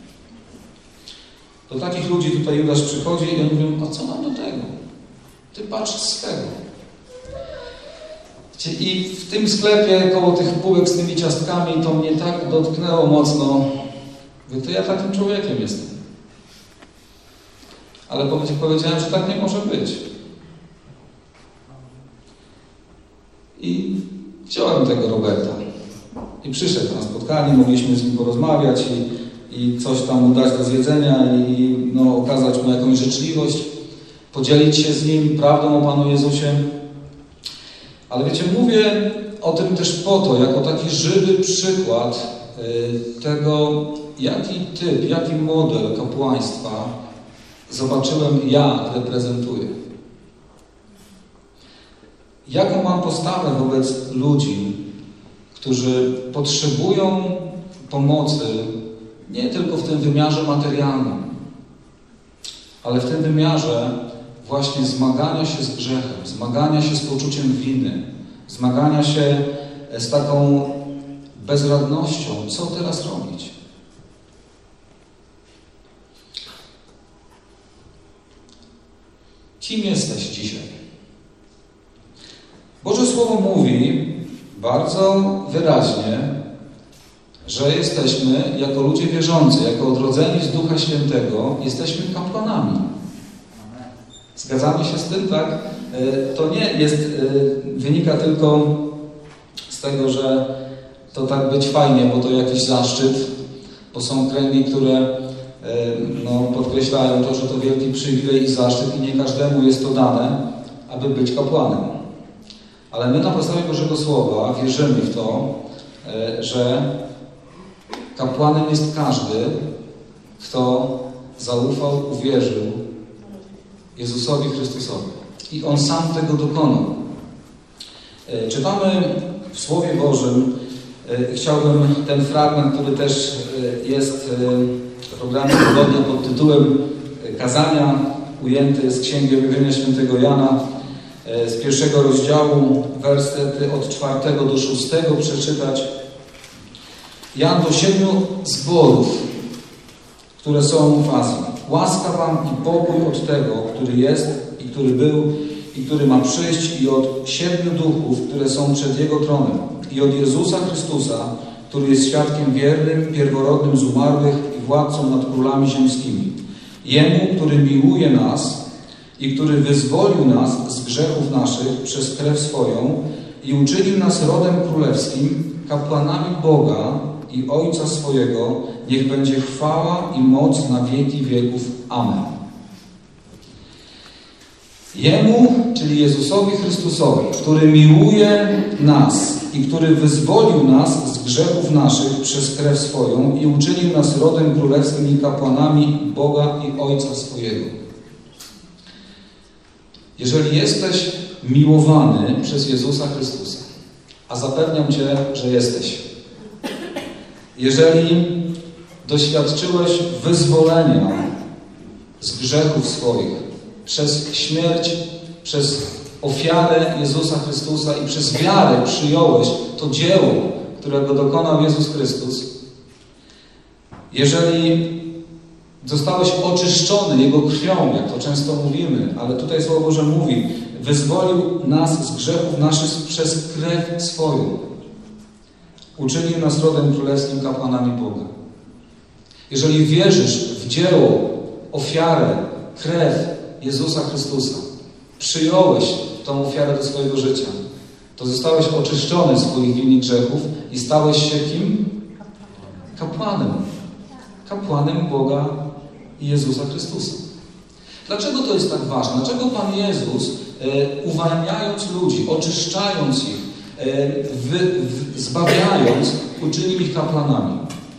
Do takich ludzi tutaj Judasz przychodzi i oni mówią, a co nam do tego? Ty patrz swego. I w tym sklepie koło tych półek z tymi ciastkami to mnie tak dotknęło mocno. Mówię, to ja takim człowiekiem jestem. Ale powiedziałem, że tak nie może być. I wziąłem tego Roberta. I przyszedł na spotkanie, mogliśmy z nim porozmawiać i, i coś tam mu dać do zjedzenia i no, okazać mu jakąś życzliwość, podzielić się z nim prawdą o Panu Jezusie. Ale wiecie, mówię o tym też po to, jako taki żywy przykład y, tego, jaki typ, jaki model kapłaństwa zobaczyłem ja reprezentuję. Jaką mam postawę wobec ludzi, którzy potrzebują pomocy nie tylko w tym wymiarze materialnym, ale w tym wymiarze właśnie zmagania się z grzechem, zmagania się z poczuciem winy, zmagania się z taką bezradnością. Co teraz robić? Kim jesteś dzisiaj? Boże Słowo mówi bardzo wyraźnie, że jesteśmy jako ludzie wierzący, jako odrodzeni z Ducha Świętego, jesteśmy kapłanami. Zgadzamy się z tym, tak? To nie jest, wynika tylko z tego, że to tak być fajnie, bo to jakiś zaszczyt, bo są kręgi, które no, podkreślają to, że to wielki przywilej i zaszczyt i nie każdemu jest to dane, aby być kapłanem. Ale my na podstawie Bożego Słowa wierzymy w to, że kapłanem jest każdy, kto zaufał, uwierzył Jezusowi Chrystusowi. I On sam tego dokonał. Czytamy w Słowie Bożym, chciałbym ten fragment, który też jest w programie tygodnia pod tytułem Kazania, ujęty z Księgi Objawienia Świętego Jana, z pierwszego rozdziału, wersety od czwartego do szóstego przeczytać. Jan do siedmiu zborów, które są w Azji. Łaska wam i pokój od tego, który jest i który był i który ma przyjść, i od siedmiu duchów, które są przed Jego tronem, i od Jezusa Chrystusa, który jest świadkiem wiernym, pierworodnym z umarłych i władcą nad królami ziemskimi. Jemu, który miłuje nas i który wyzwolił nas z grzechów naszych przez krew swoją i uczynił nas rodem królewskim, kapłanami Boga i Ojca swojego, niech będzie chwała i moc na wieki wieków. Amen. Jemu, czyli Jezusowi Chrystusowi, który miłuje nas i który wyzwolił nas z grzechów naszych przez krew swoją i uczynił nas rodem królewskim i kapłanami Boga i Ojca swojego. Jeżeli jesteś miłowany przez Jezusa Chrystusa, a zapewniam Cię, że jesteś, jeżeli doświadczyłeś wyzwolenia z grzechów swoich przez śmierć, przez ofiarę Jezusa Chrystusa i przez wiarę przyjąłeś to dzieło, którego dokonał Jezus Chrystus, jeżeli zostałeś oczyszczony Jego krwią, jak to często mówimy, ale tutaj Słowo Boże mówi, wyzwolił nas z grzechów naszych przez krew swoją. Uczynił nas rodem królewskim, kapłanami Boga. Jeżeli wierzysz w dzieło, ofiarę, krew Jezusa Chrystusa, przyjąłeś tą ofiarę do swojego życia, to zostałeś oczyszczony z swoich win i grzechów i stałeś się kim? Kapłanem. Kapłanem Boga i Jezusa Chrystusa. Dlaczego to jest tak ważne? Dlaczego Pan Jezus, e, uwalniając ludzi, oczyszczając ich, e, wy, w, zbawiając, uczynił ich kapłanami?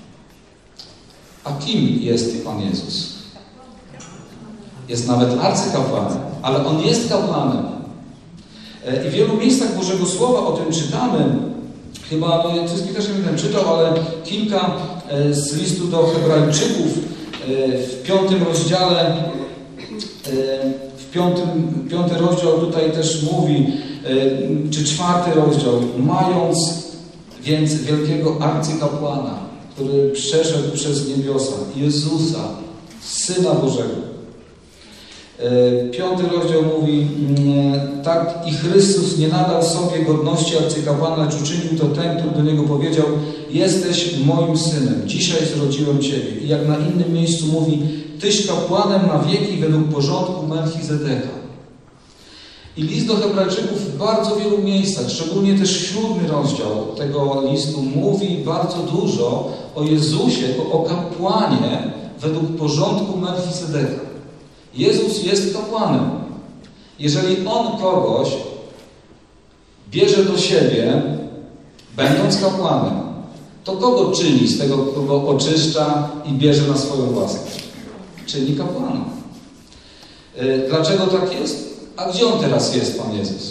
A kim jest Pan Jezus? Jest nawet arcykapłanem, ale On jest kapłanem. E, I w wielu miejscach Bożego Słowa o tym czytamy. Chyba, no, wszystkich też nie będę czytał, ale kilka e, z listu do Hebrajczyków e, w piątym rozdziale, e, w piątym, piąty rozdział tutaj też mówi, e, czy czwarty rozdział, mając więc wielkiego arcykapłana, który przeszedł przez niebiosa, Jezusa, Syna Bożego. Piąty rozdział mówi, tak i Chrystus nie nadał sobie godności arcykapłana, lecz uczynił to ten, który do Niego powiedział, jesteś moim Synem, dzisiaj zrodziłem Ciebie. I jak na innym miejscu mówi, Tyś kapłanem na wieki według porządku Melchizedeka. I list do Hebrajczyków w bardzo wielu miejscach, szczególnie też siódmy rozdział tego listu, mówi bardzo dużo o Jezusie, o kapłanie według porządku Melchizedeka. Jezus jest kapłanem. Jeżeli On kogoś bierze do siebie, będąc kapłanem, to kogo czyni z tego, kogo oczyszcza i bierze na swoją własność? Czyni kapłana. Dlaczego tak jest? A gdzie On teraz jest, Pan Jezus?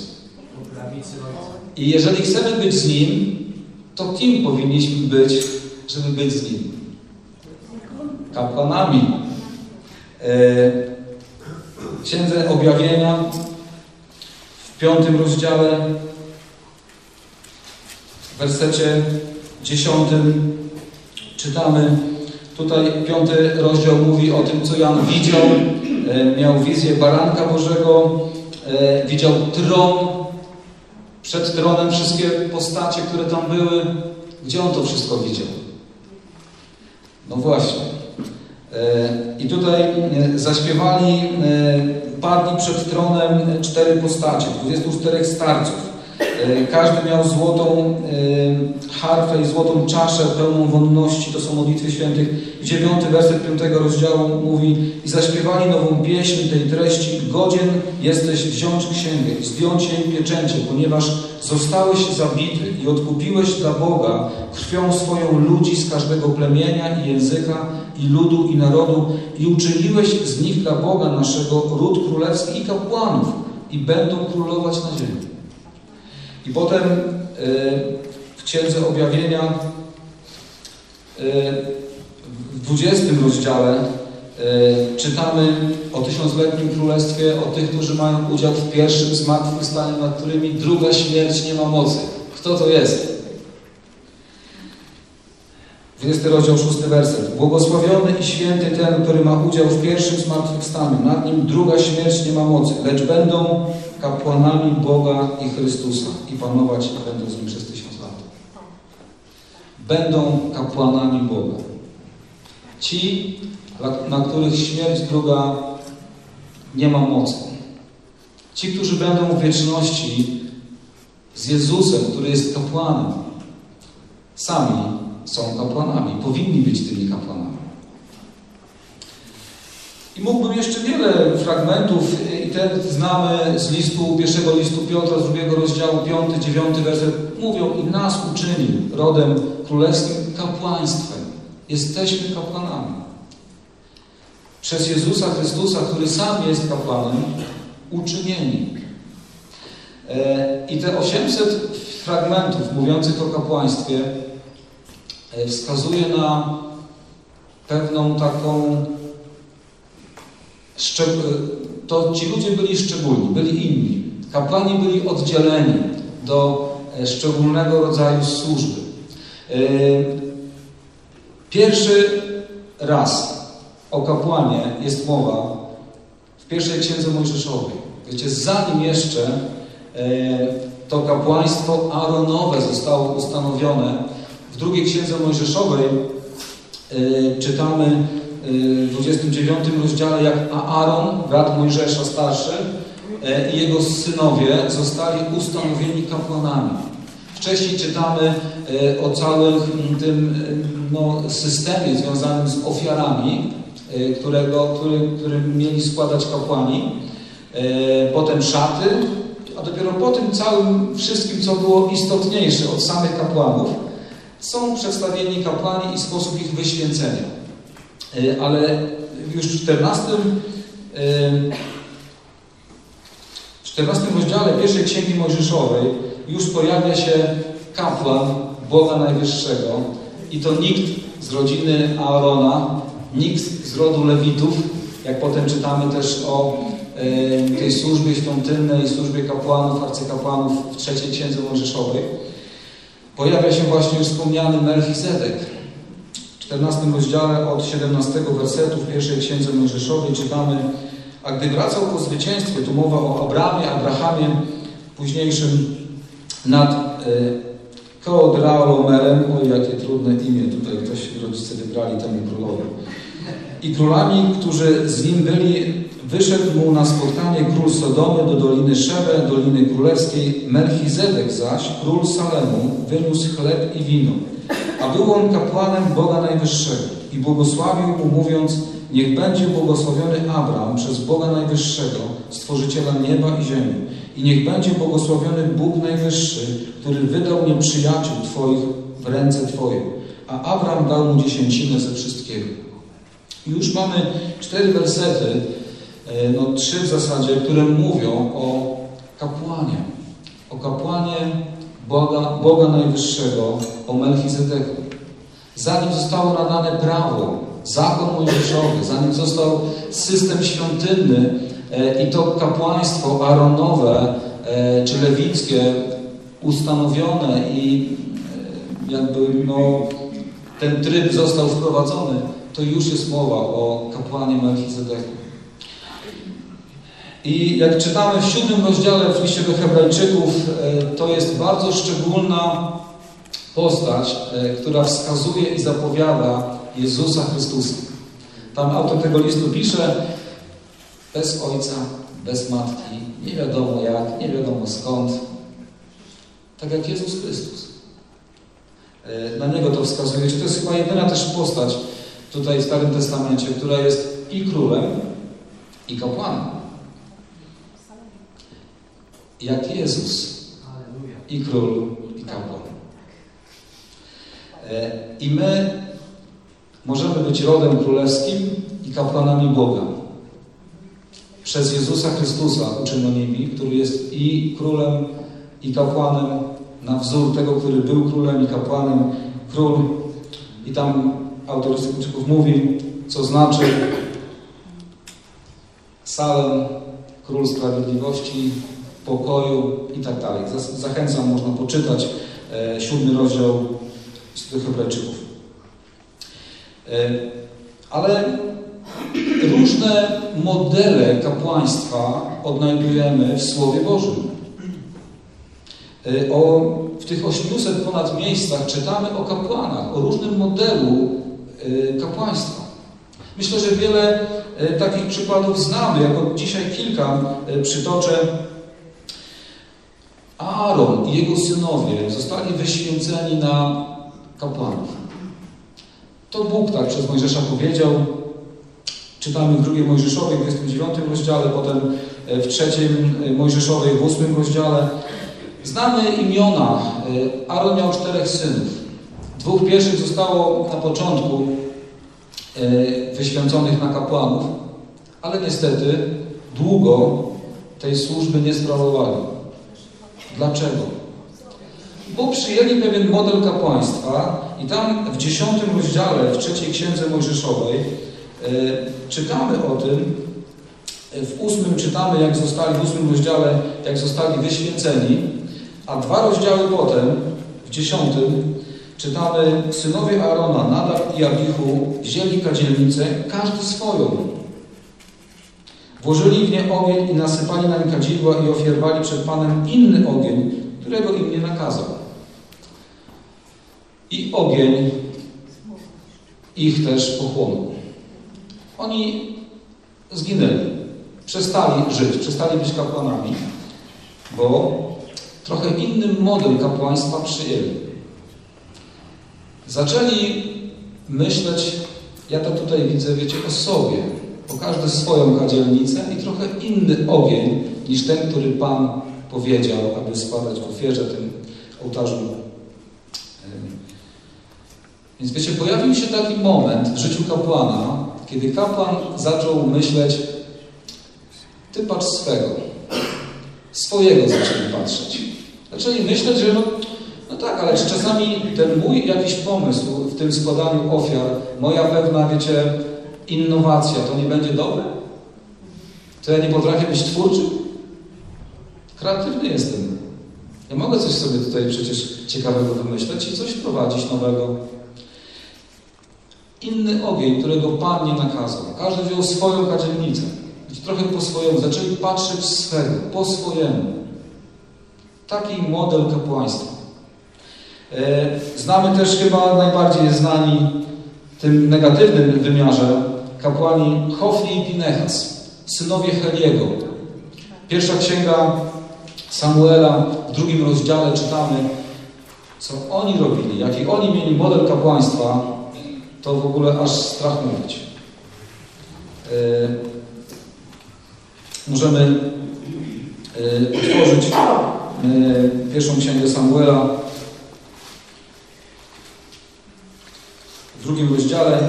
I jeżeli chcemy być z Nim, to kim powinniśmy być, żeby być z Nim? Kapłanami. W Księdze Objawienia w piątym rozdziale w wersecie dziesiątym czytamy, tutaj piąty rozdział mówi o tym, co Jan widział. Miał wizję Baranka Bożego, widział tron, przed tronem wszystkie postacie, które tam były. Gdzie on to wszystko widział? No właśnie. I tutaj zaśpiewali, padli przed tronem cztery postacie, dwudziestu czterech starców. Każdy miał złotą harfę i złotą czaszę pełną wonności, to są modlitwy świętych. Dziewiąty werset piątego rozdziału mówi: i zaśpiewali nową pieśń tej treści: godzien jesteś wziąć księgę i zdjąć jej pieczęcie, ponieważ zostałeś zabity i odkupiłeś dla Boga krwią swoją ludzi z każdego plemienia i języka i ludu i narodu i uczyniłeś z nich dla Boga naszego ród królewski i kapłanów i będą królować na ziemi. I potem w Księdze Objawienia w dwudziestym rozdziale czytamy o tysiącletnim królestwie, o tych, którzy mają udział w pierwszym zmartwychwstaniu, nad którymi druga śmierć nie ma mocy. Kto to jest? dwudziesty rozdział, szósty werset. Błogosławiony i święty ten, który ma udział w pierwszym zmartwychwstaniu. Nad nim druga śmierć nie ma mocy, lecz będą kapłanami Boga i Chrystusa i panować będą z nim przez tysiąc lat. Będą kapłanami Boga. Ci, na których śmierć druga nie ma mocy. Ci, którzy będą w wieczności z Jezusem, który jest kapłanem, sami są kapłanami, powinni być tymi kapłanami. I mógłbym jeszcze wiele fragmentów, i te znamy z listu, pierwszego listu Piotra, z drugiego rozdziału, piąty, dziewiąty werset, mówią: i nas uczynił rodem królewskim, kapłaństwem. Jesteśmy kapłanami. Przez Jezusa Chrystusa, który sam jest kapłanem, uczynieni. I te osiemset fragmentów mówiących o kapłaństwie wskazuje na pewną taką... To ci ludzie byli szczególni, byli inni. Kapłani byli oddzieleni do szczególnego rodzaju służby. Pierwszy raz o kapłanie jest mowa w pierwszej księdze Mojżeszowej. Wiecie, zanim jeszcze to kapłaństwo Aaronowe zostało ustanowione, w drugiej księdze Mojżeszowej czytamy w dwudziestym dziewiątym rozdziale, jak Aaron, brat Mojżesza starszy, i jego synowie zostali ustanowieni kapłanami. Wcześniej czytamy o całym tym no, systemie związanym z ofiarami, którego, który, który mieli składać kapłani. Potem szaty, a dopiero po tym całym wszystkim, co było istotniejsze od samych kapłanów, są przedstawieni kapłani i sposób ich wyświęcenia. Ale już w czternastym, w czternastym rozdziale pierwszej Księgi Mojżeszowej już pojawia się kapłan Boga Najwyższego i to nikt z rodziny Aarona, nikt z rodu Lewitów, jak potem czytamy też o tej służbie świątynnej, służbie kapłanów, arcykapłanów w trzeciej Księdze Mojżeszowej. Pojawia się właśnie już wspomniany Melchizedek. W czternastym rozdziale od siedemnastego wersetu w pierwszej Księdze Mojżeszowej czytamy: a gdy wracał po zwycięstwie, tu mowa o Abramie, Abrahamie, późniejszym nad y, Keodraomerem, oj jakie trudne imię tutaj ktoś rodzice wybrali temu królowi, i królami, którzy z nim byli, wyszedł mu na spotkanie król Sodomy do Doliny Szebe, Doliny Królewskiej. Melchizedek zaś, król Salemu, wyniósł chleb i wino. A był on kapłanem Boga Najwyższego i błogosławił mu, mówiąc: niech będzie błogosławiony Abram przez Boga Najwyższego, Stworzyciela nieba i ziemi. I niech będzie błogosławiony Bóg Najwyższy, który wydał nieprzyjaciół Twoich w ręce Twoje. A Abram dał mu dziesięcinę ze wszystkiego. I już mamy cztery wersety, no trzy w zasadzie, które mówią o kapłanie. O kapłanie Boga, Boga Najwyższego, o Melchizedeku. Zanim zostało nadane prawo, zakon mojżeszowy, zanim został system świątynny e, i to kapłaństwo aaronowe e, czy lewickie ustanowione i e, jakby no, ten tryb został wprowadzony, to już jest mowa o kapłanie Melchizedeku. I jak czytamy w siódmym rozdziale w liście do Hebrajczyków, to jest bardzo szczególna postać, która wskazuje i zapowiada Jezusa Chrystusa. Tam autor tego listu pisze: bez ojca, bez matki, nie wiadomo jak, nie wiadomo skąd. Tak jak Jezus Chrystus. Na Niego to wskazuje. Czy to jest chyba jedyna też postać tutaj w Starym Testamencie, która jest i królem, i kapłanem. Jak Jezus, i król, i kapłan. I my możemy być rodem królewskim i kapłanami Boga. Przez Jezusa Chrystusa, uczynionymi, który jest i królem, i kapłanem, na wzór tego, który był królem i kapłanem. Król, i tam autor Hebrajczyków mówi, co znaczy Salem, król sprawiedliwości, pokoju i tak dalej. Zachęcam, można poczytać e, siódmy rozdział z Hebrajczyków. E, ale różne modele kapłaństwa odnajdujemy w Słowie Bożym. E, o, w tych osiemset ponad miejscach czytamy o kapłanach, o różnym modelu e, kapłaństwa. Myślę, że wiele e, takich przykładów znamy. Jako dzisiaj kilka e, przytoczę. Aaron i jego synowie zostali wyświęceni na kapłanów. To Bóg tak przez Mojżesza powiedział. Czytamy w drugiej Mojżeszowej, w dwudziestym dziewiątym rozdziale, potem w trzeciej Mojżeszowej, w ósmym rozdziale. Znamy imiona. Aaron miał czterech synów. Dwóch pierwszych zostało na początku wyświęconych na kapłanów, ale niestety długo tej służby nie sprawowali. Dlaczego? Bo przyjęli pewien model kapłaństwa i tam w dziesiątym rozdziale, w trzeciej księdze Mojżeszowej yy, czytamy o tym, w ósmym czytamy, jak zostali, w ósmym rozdziale, jak zostali wyświęceni, a dwa rozdziały potem, w dziesiątym, czytamy: synowie Aarona, Nadab i Abichu, wzięli kadzielnicę, każdy swoją. Włożyli w nie ogień i nasypali na nie kadzidła i ofiarowali przed Panem inny ogień, którego im nie nakazał. I ogień ich też pochłonął. Oni zginęli. Przestali żyć, przestali być kapłanami, bo trochę inny model kapłaństwa przyjęli. Zaczęli myśleć, ja to tutaj widzę, wiecie, o sobie, bo każdy swoją kadzielnicę i trochę inny ogień niż ten, który Pan powiedział, aby składać w ofierze tym ołtarzu. Więc wiecie, pojawił się taki moment w życiu kapłana, kiedy kapłan zaczął myśleć: ty patrz swego. Swojego zaczęli patrzeć. Zaczęli myśleć, że no, no tak, ale czy czasami ten mój jakiś pomysł w tym składaniu ofiar, moja pewna, wiecie, innowacja, to nie będzie dobre? To ja nie potrafię być twórczy? Kreatywny jestem. Ja mogę coś sobie tutaj przecież ciekawego wymyśleć i coś wprowadzić nowego. Inny ogień, którego Pan nie nakazał. Każdy wziął swoją kadzielnicę. Trochę po swojemu. Zaczęli patrzeć swego, po swojemu. Taki model kapłaństwa. Znamy też, chyba najbardziej znani w tym negatywnym wymiarze, kapłani Hofni i Pinechas, synowie Heliego. Pierwsza księga Samuela, w drugim rozdziale czytamy, co oni robili, jaki oni mieli model kapłaństwa, to w ogóle aż strach mówić. Możemy y, otworzyć y, pierwszą księgę Samuela w drugim rozdziale.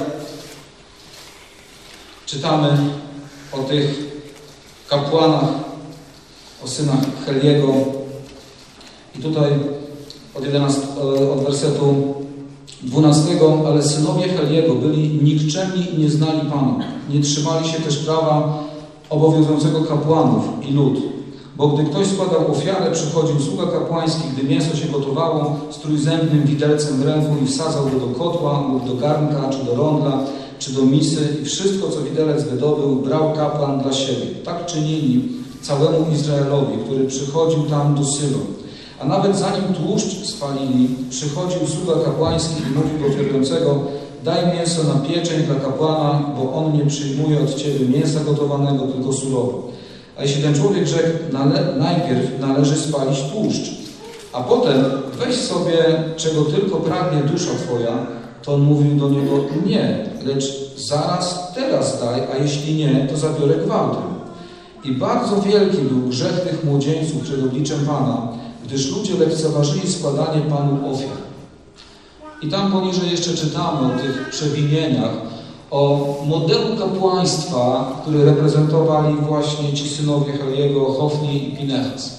Czytamy o tych kapłanach, o synach Heliego. I tutaj od, jedenastego, od wersetu dwunastego, ale synowie Heliego byli nikczemni i nie znali Pana. Nie trzymali się też prawa obowiązującego kapłanów i lud. Bo gdy ktoś składał ofiarę, przychodził sługa kapłański, gdy mięso się gotowało, z trójzębnym widelcem w ręku i wsadzał go do kotła lub do garnka, czy do rondla, czy do misy i wszystko, co widelec wydobył, brał kapłan dla siebie. Tak czynili całemu Izraelowi, który przychodził tam do Sylo. A nawet zanim tłuszcz spalili, przychodził sługa kapłański i mówił do ofiarującego: daj mięso na pieczeń dla kapłana, bo on nie przyjmuje od Ciebie mięsa gotowanego, tylko surowo. A jeśli ten człowiek rzekł, nale najpierw należy spalić tłuszcz, a potem weź sobie, czego tylko pragnie dusza Twoja, to on mówił do niego: nie, lecz zaraz teraz daj, a jeśli nie, to zabiorę gwałtem. I bardzo wielki był grzech tych młodzieńców przed obliczem Pana, gdyż ludzie lekceważyli składanie Panu ofiar. I tam poniżej jeszcze czytamy o tych przewinieniach, o modelu kapłaństwa, który reprezentowali właśnie ci synowie Heliego, Hofni i Pinechas.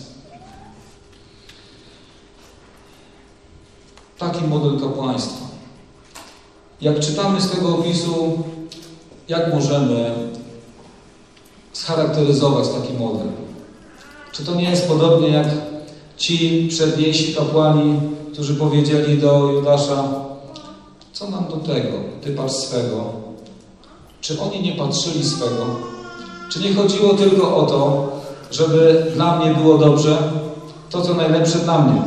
Taki model kapłaństwa. Jak czytamy z tego opisu, jak możemy scharakteryzować taki model? Czy to nie jest podobnie jak ci przedniejsi kapłani, którzy powiedzieli do Judasza: co nam do tego, ty patrz swego? Czy oni nie patrzyli swego? Czy nie chodziło tylko o to, żeby dla mnie było dobrze, to co najlepsze dla mnie?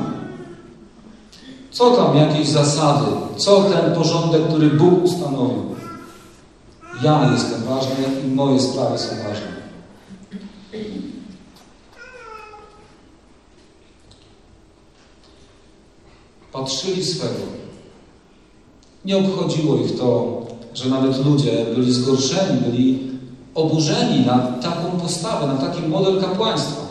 Co tam jakieś zasady? Co ten porządek, który Bóg ustanowił? Ja jestem ważny i moje sprawy są ważne. Patrzyli swego. Nie obchodziło ich to, że nawet ludzie byli zgorszeni, byli oburzeni na taką postawę, na taki model kapłaństwa.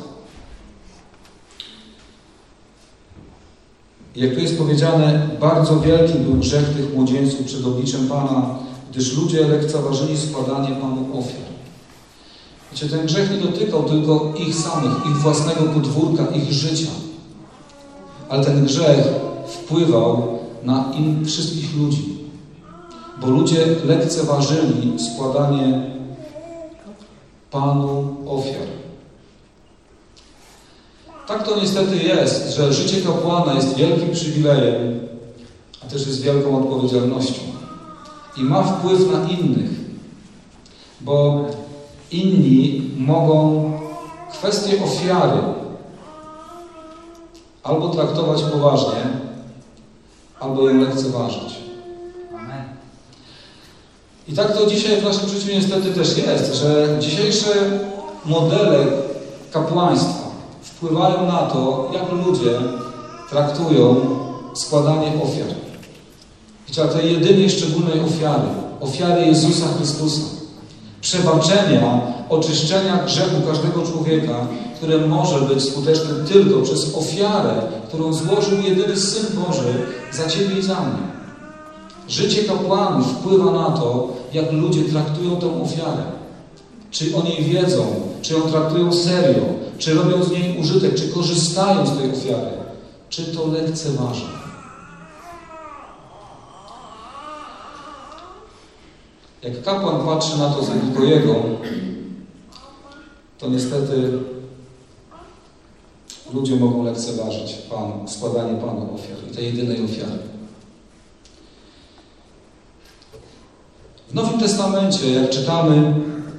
Jak tu jest powiedziane, bardzo wielki był grzech tych młodzieńców przed obliczem Pana, gdyż ludzie lekceważyli składanie Panu ofiar. Wiecie, ten grzech nie dotykał tylko ich samych, ich własnego podwórka, ich życia. Ale ten grzech wpływał na in, wszystkich ludzi. Bo ludzie lekceważyli składanie Panu ofiar. Tak to niestety jest, że życie kapłana jest wielkim przywilejem, a też jest wielką odpowiedzialnością. I ma wpływ na innych. Bo inni mogą kwestię ofiary albo traktować poważnie, albo ją lekceważyć. I tak to dzisiaj w naszym życiu niestety też jest, że dzisiejsze modele kapłaństwa wpływają na to, jak ludzie traktują składanie ofiar. Wiecie, tej jedynej szczególnej ofiary, ofiary Jezusa Chrystusa, przebaczenia, oczyszczenia grzechu każdego człowieka, które może być skuteczne tylko przez ofiarę, którą złożył jedyny Syn Boży za Ciebie i za mnie. Życie kapłanów wpływa na to, jak ludzie traktują tę ofiarę. Czy o niej wiedzą, czy ją traktują serio, czy robią z niej użytek, czy korzystają z tej ofiary, czy to lekceważą. Jak kapłan patrzy na to z tylko jego, to niestety ludzie mogą lekceważyć Pan, składanie Panu ofiar i tej jedynej ofiary. W Nowym Testamencie, jak czytamy,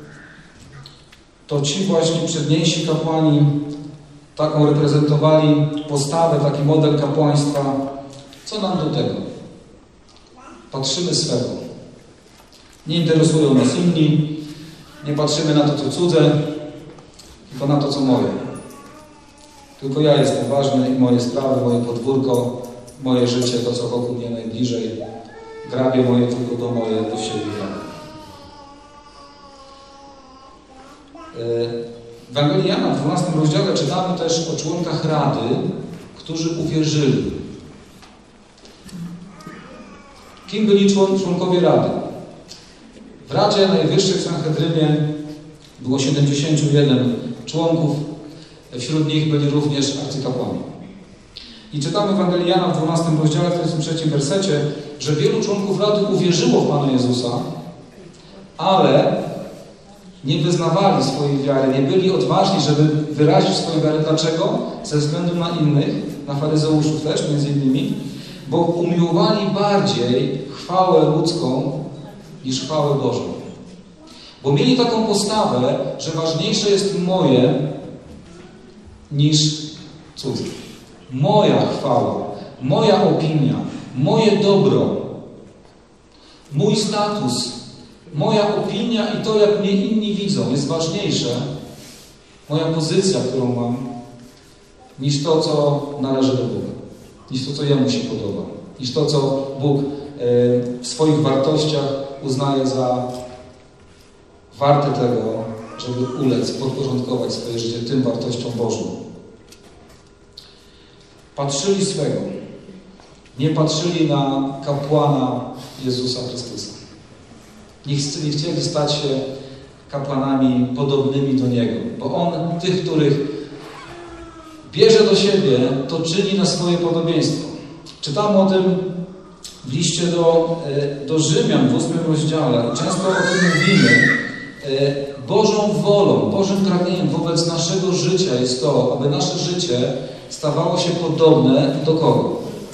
to ci właśnie przedniejsi kapłani taką reprezentowali postawę, taki model kapłaństwa. Co nam do tego? Patrzymy swego. Nie interesują nas inni, nie patrzymy na to, co cudze, tylko na to, co moje. Tylko ja jestem ważny i moje sprawy, moje podwórko, moje życie, to, co wokół mnie najbliżej. Grabię moje tylko do moje, do siebie. W Ewangelii Jana w dwunastym rozdziale czytamy też o członkach Rady, którzy uwierzyli. Kim byli członkowie Rady? W Radzie Najwyższej w Sanhedrynie było siedemdziesięciu jeden członków, wśród nich byli również arcykapłani. I czytamy w Ewangelii Jana w dwunastym rozdziale, w trzydziestym trzecim wersecie, że wielu członków Rady uwierzyło w Pana Jezusa, ale nie wyznawali swojej wiary, nie byli odważni, żeby wyrazić swoją wiarę. Dlaczego? Ze względu na innych, na faryzeuszów też między innymi, bo umiłowali bardziej chwałę ludzką niż chwałę Bożą. Bo mieli taką postawę, że ważniejsze jest moje niż cudze. Moja chwała, moja opinia, moje dobro, mój status, moja opinia i to, jak mnie inni widzą, jest ważniejsze, moja pozycja, którą mam, niż to, co należy do Boga, niż to, co Jemu się podoba, niż to, co Bóg w swoich wartościach uznaje za warte tego, żeby ulec, podporządkować swoje życie tym wartościom Bożym. Patrzyli swego. Nie patrzyli na kapłana Jezusa Chrystusa. Nie, ch nie chcieli stać się kapłanami podobnymi do Niego. Bo On tych, których bierze do siebie, to czyni na swoje podobieństwo. Czytamy o tym w liście do, do Rzymian w ósmym rozdziale. I często o tym mówimy. Bożą wolą, Bożym pragnieniem wobec naszego życia jest to, aby nasze życie stawało się podobne do kogo?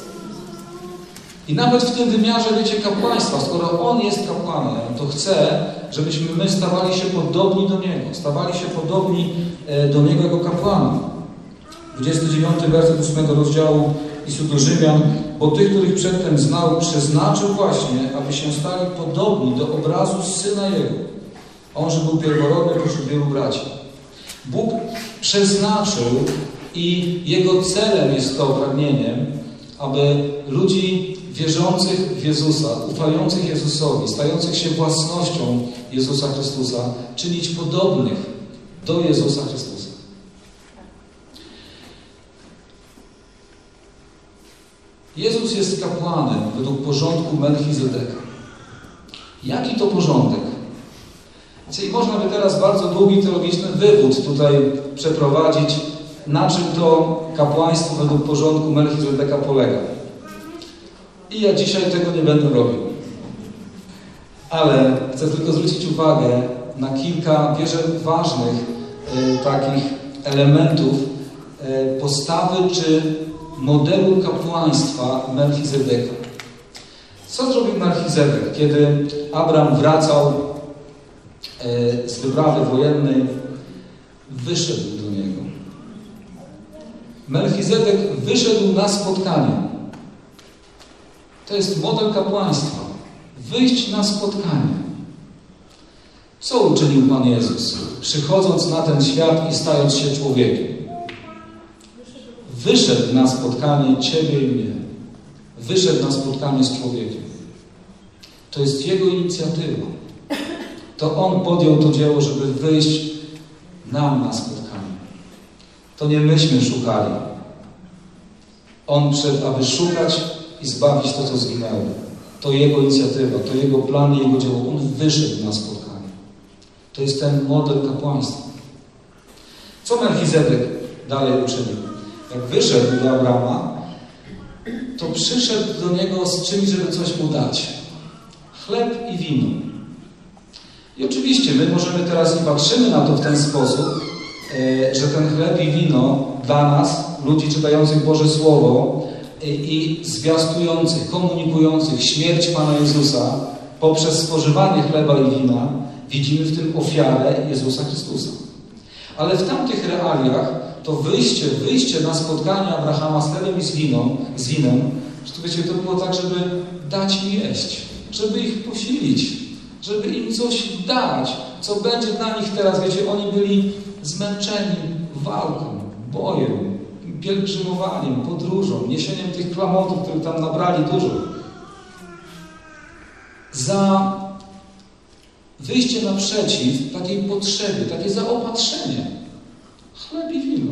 I nawet w tym wymiarze, wiecie, kapłaństwa, skoro On jest kapłanem, to chce, żebyśmy my stawali się podobni do Niego, stawali się podobni do Niego jako kapłanów. dwudziesty dziewiąty werset ósmego rozdziału listu do Rzymian, bo tych, których przedtem znał, przeznaczył właśnie, aby się stali podobni do obrazu Syna Jego. On, że był pierworodny pośród wielu braci. Bóg przeznaczył i Jego celem jest to pragnieniem, aby ludzi wierzących w Jezusa, ufających Jezusowi, stających się własnością Jezusa Chrystusa, czynić podobnych do Jezusa Chrystusa. Jezus jest kapłanem według porządku Melchizedeka. Jaki to porządek? I można by teraz bardzo długi teologiczny wywód tutaj przeprowadzić, na czym to kapłaństwo według porządku Melchizedeka polega. I ja dzisiaj tego nie będę robił. Ale chcę tylko zwrócić uwagę na kilka, wierzę, ważnych y, takich elementów y, postawy czy modelu kapłaństwa Melchizedeka. Co zrobił Melchizedek, kiedy Abram wracał y, z wyprawy wojennej? Wyszedł do niego. Melchizedek wyszedł na spotkanie. To jest model kapłaństwa. Wyjść na spotkanie. Co uczynił Pan Jezus, przychodząc na ten świat i stając się człowiekiem? Wyszedł na spotkanie Ciebie i mnie. Wyszedł na spotkanie z człowiekiem. To jest Jego inicjatywa. To On podjął to dzieło, żeby wyjść nam na spotkanie. To nie myśmy szukali. On przyszedł, aby szukać i zbawić to, co zginęło. To Jego inicjatywa, to Jego plan i Jego dzieło. On wyszedł na spotkanie. To jest ten model kapłaństwa. Co Melchizedek dalej uczynił? Jak wyszedł do Abrama, to przyszedł do niego z czymś, żeby coś mu dać. Chleb i wino. I oczywiście my możemy teraz i patrzymy na to w ten sposób, że ten chleb i wino dla nas, ludzi czytających Boże Słowo i zwiastujących, komunikujących śmierć Pana Jezusa poprzez spożywanie chleba i wina, widzimy w tym ofiarę Jezusa Chrystusa. Ale w tamtych realiach to wyjście, wyjście na spotkanie Abrahama z chlebem i z, winą, z winem, że to, wiecie, to było tak, żeby dać im jeść, żeby ich posilić, żeby im coś dać, co będzie dla nich teraz. Wiecie, oni byli zmęczeni walką, bojem, pielgrzymowaniem, podróżą, niesieniem tych klamotów, których tam nabrali dużo. Za wyjście naprzeciw takiej potrzebie, takie zaopatrzenie. Chleb i wino.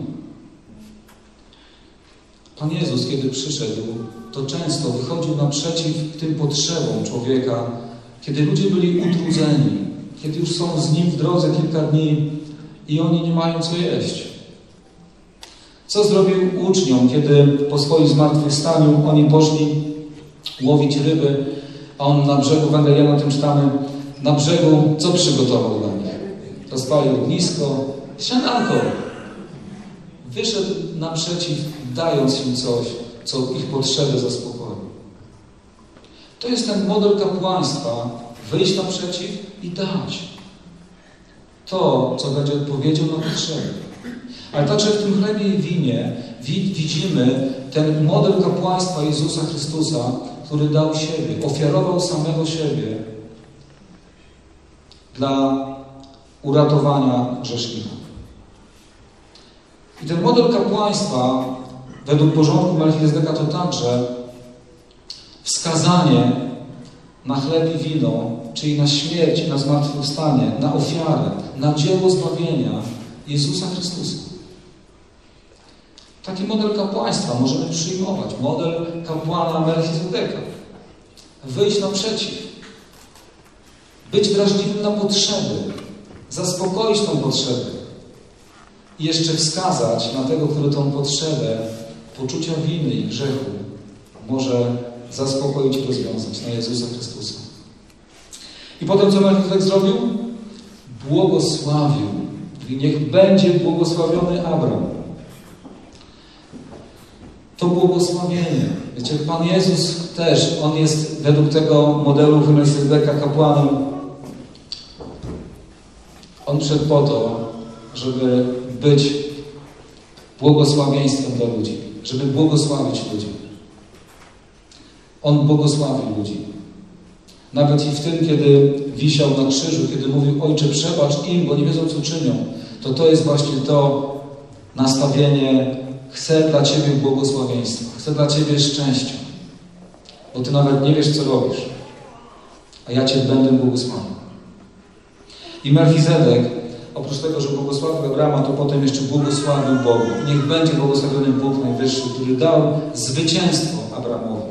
Pan Jezus, kiedy przyszedł, to często wychodził naprzeciw tym potrzebom człowieka, kiedy ludzie byli utrudzeni, kiedy już są z Nim w drodze kilka dni i oni nie mają co jeść. Co zrobił uczniom, kiedy po swoim zmartwychwstaniu oni poszli łowić ryby, a On na brzegu, w Ewangelii o tym czytamy, na brzegu co przygotował dla nich? Rozpalił ognisko, śniadanko. Wyszedł naprzeciw, dając im coś, co ich potrzeby zaspokoi. To jest ten model kapłaństwa. Wyjść naprzeciw i dać. To, co będzie odpowiedzią na potrzeby. Ale także w tym chlebie i winie widzimy ten model kapłaństwa Jezusa Chrystusa, który dał siebie, ofiarował samego siebie dla uratowania grzesznika. I ten model kapłaństwa według porządku Melchizedeka to także wskazanie na chleb i wino, czyli na śmierć i na zmartwychwstanie, na ofiarę, na dzieło zbawienia Jezusa Chrystusa. Taki model kapłaństwa możemy przyjmować. Model kapłana Melchizedeka. Wyjść naprzeciw. Być wrażliwym na potrzeby. Zaspokoić tą potrzebę. I jeszcze wskazać na tego, który tą potrzebę poczucia winy i grzechu może zaspokoić i rozwiązać, na Jezusa Chrystusa. I potem co Melchizedek zrobił? Błogosławił. I niech będzie błogosławiony Abram. To błogosławienie. Wiecie, Pan Jezus też, On jest według tego modelu Melchizedeka kapłanem. On przyszedł po to, żeby być błogosławieństwem dla ludzi. Żeby błogosławić ludzi. On błogosławił ludzi. Nawet i w tym, kiedy wisiał na krzyżu, kiedy mówił: Ojcze, przebacz im, bo nie wiedzą, co czynią. To to jest właśnie to nastawienie: chcę dla Ciebie błogosławieństwa. Chcę dla Ciebie szczęścia. Bo Ty nawet nie wiesz, co robisz. A ja Cię będę błogosławił. I Melchizedek, oprócz tego, że błogosławił Abrama, to potem jeszcze błogosławił Bogu. Niech będzie błogosławiony Bóg Najwyższy, który dał zwycięstwo Abramowi.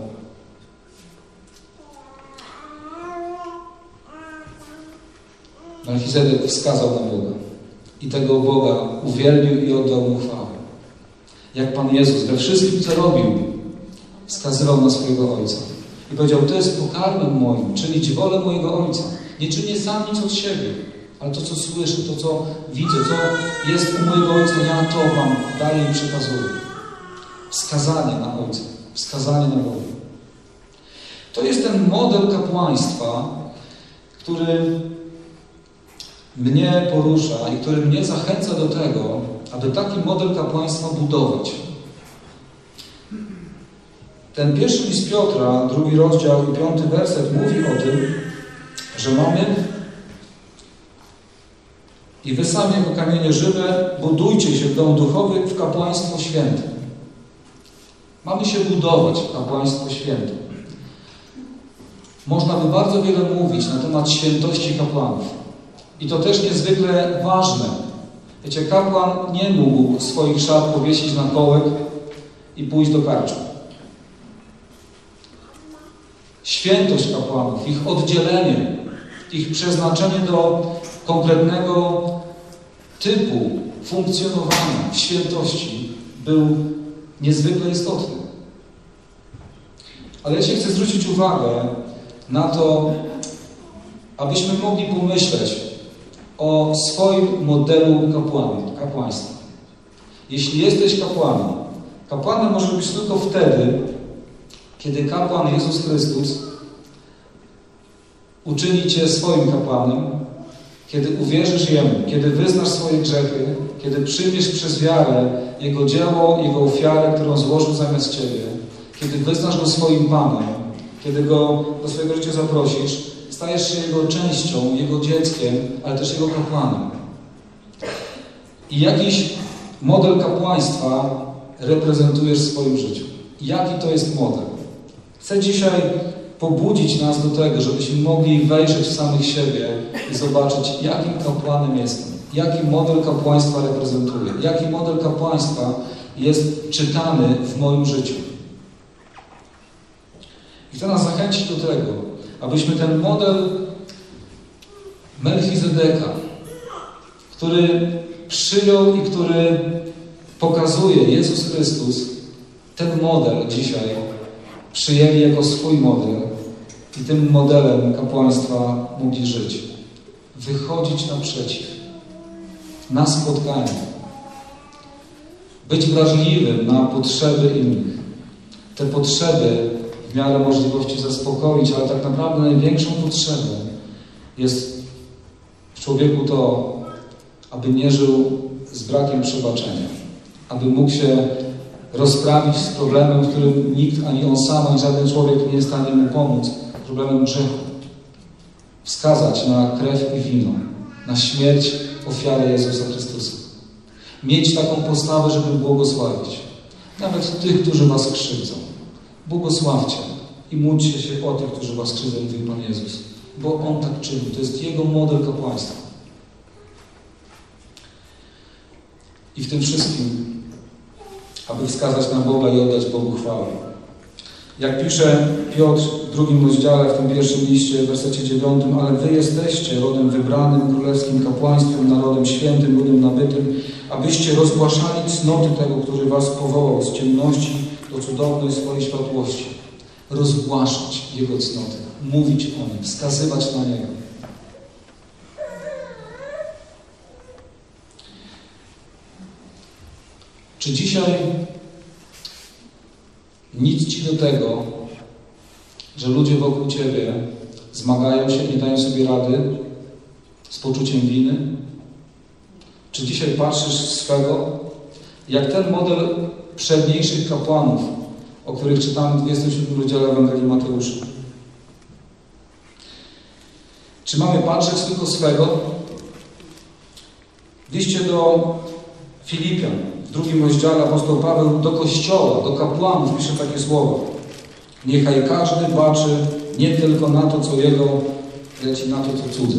Melchizedek wskazał na Boga i tego Boga uwielbił i oddał mu chwałę. Jak Pan Jezus we wszystkim, co robił, wskazywał na swojego Ojca. I powiedział, to jest pokarmem moim, czynić wolę mojego Ojca. Nie czynię sam nic od siebie, ale to, co słyszę, to, co widzę, co jest u mojego Ojca, ja to Wam daję i przekazuję. Wskazanie na Ojca, wskazanie na Boga. To jest ten model kapłaństwa, który mnie porusza i który mnie zachęca do tego, aby taki model kapłaństwa budować. Ten pierwszy list Piotra, drugi rozdział i piąty werset mówi o tym, że mamy i wy sami jako kamienie żywe budujcie się w dom duchowy w kapłaństwo święte. Mamy się budować w kapłaństwo święte. Można by bardzo wiele mówić na temat świętości kapłanów. I to też niezwykle ważne. Wiecie, kapłan nie mógł swoich szat powiesić na kołek i pójść do karczmy. Świętość kapłanów, ich oddzielenie, ich przeznaczenie do konkretnego typu funkcjonowania w świętości był niezwykle istotny. Ale ja się chcę zwrócić uwagę na to, abyśmy mogli pomyśleć o swoim modelu kapłana, kapłaństwa. Jeśli jesteś kapłanem, kapłanem może być tylko wtedy, kiedy kapłan Jezus Chrystus uczyni Cię swoim kapłanem, kiedy uwierzysz Jemu, kiedy wyznasz swoje grzechy, kiedy przyjmiesz przez wiarę Jego dzieło, Jego ofiarę, którą złożył zamiast Ciebie, kiedy wyznasz Go swoim Panem, kiedy Go do swojego życia zaprosisz, stajesz się Jego częścią, Jego dzieckiem, ale też Jego kapłanem. I jakiś model kapłaństwa reprezentujesz w swoim życiu. Jaki to jest model? Chcę dzisiaj pobudzić nas do tego, żebyśmy mogli wejrzeć w samych siebie i zobaczyć, jakim kapłanem jestem. Jaki model kapłaństwa reprezentuję. Jaki model kapłaństwa jest czytany w moim życiu. I chcę nas zachęcić do tego, abyśmy ten model Melchizedeka, który przyjął i który pokazuje Jezus Chrystus, ten model dzisiaj przyjęli jako swój model i tym modelem kapłaństwa mogli żyć. Wychodzić naprzeciw, na spotkanie, być wrażliwym na potrzeby innych. Te potrzeby w miarę możliwości zaspokoić, ale tak naprawdę największą potrzebą jest w człowieku to, aby nie żył z brakiem przebaczenia, aby mógł się rozprawić z problemem, w którym nikt, ani on sam, ani żaden człowiek nie jest w stanie mu pomóc, problemem grzechu. Wskazać na krew i wino, na śmierć, ofiarę Jezusa Chrystusa. Mieć taką postawę, żeby błogosławić. Nawet tych, którzy was krzywdzą. Błogosławcie i módlcie się o tych, którzy was krzywdzą, mówi Pan Jezus. Bo On tak czyni. To jest Jego model kapłaństwa. I w tym wszystkim, aby wskazać na Boga i oddać Bogu chwałę. Jak pisze Piotr w drugim rozdziale, w tym pierwszym liście, w wersecie dziewiątym, ale wy jesteście rodem wybranym, królewskim kapłaństwem, narodem świętym, ludem nabytym, abyście rozgłaszali cnoty tego, który was powołał z ciemności do cudownej swojej światłości. Rozgłaszać Jego cnoty, mówić o Nim, wskazywać na Niego. Czy dzisiaj nic Ci do tego, że ludzie wokół Ciebie zmagają się, nie dają sobie rady z poczuciem winy? Czy dzisiaj patrzysz swego, jak ten model przedniejszych kapłanów, o których czytamy w dwudziestym siódmym rozdziale Ewangelii Mateusza? Czy mamy patrzeć tylko swego? W liście do Filipian, w drugim rozdziale apostoł Paweł do Kościoła, do kapłanów pisze takie słowa. Niechaj każdy baczy nie tylko na to, co jego, lecz i na to, co cudze.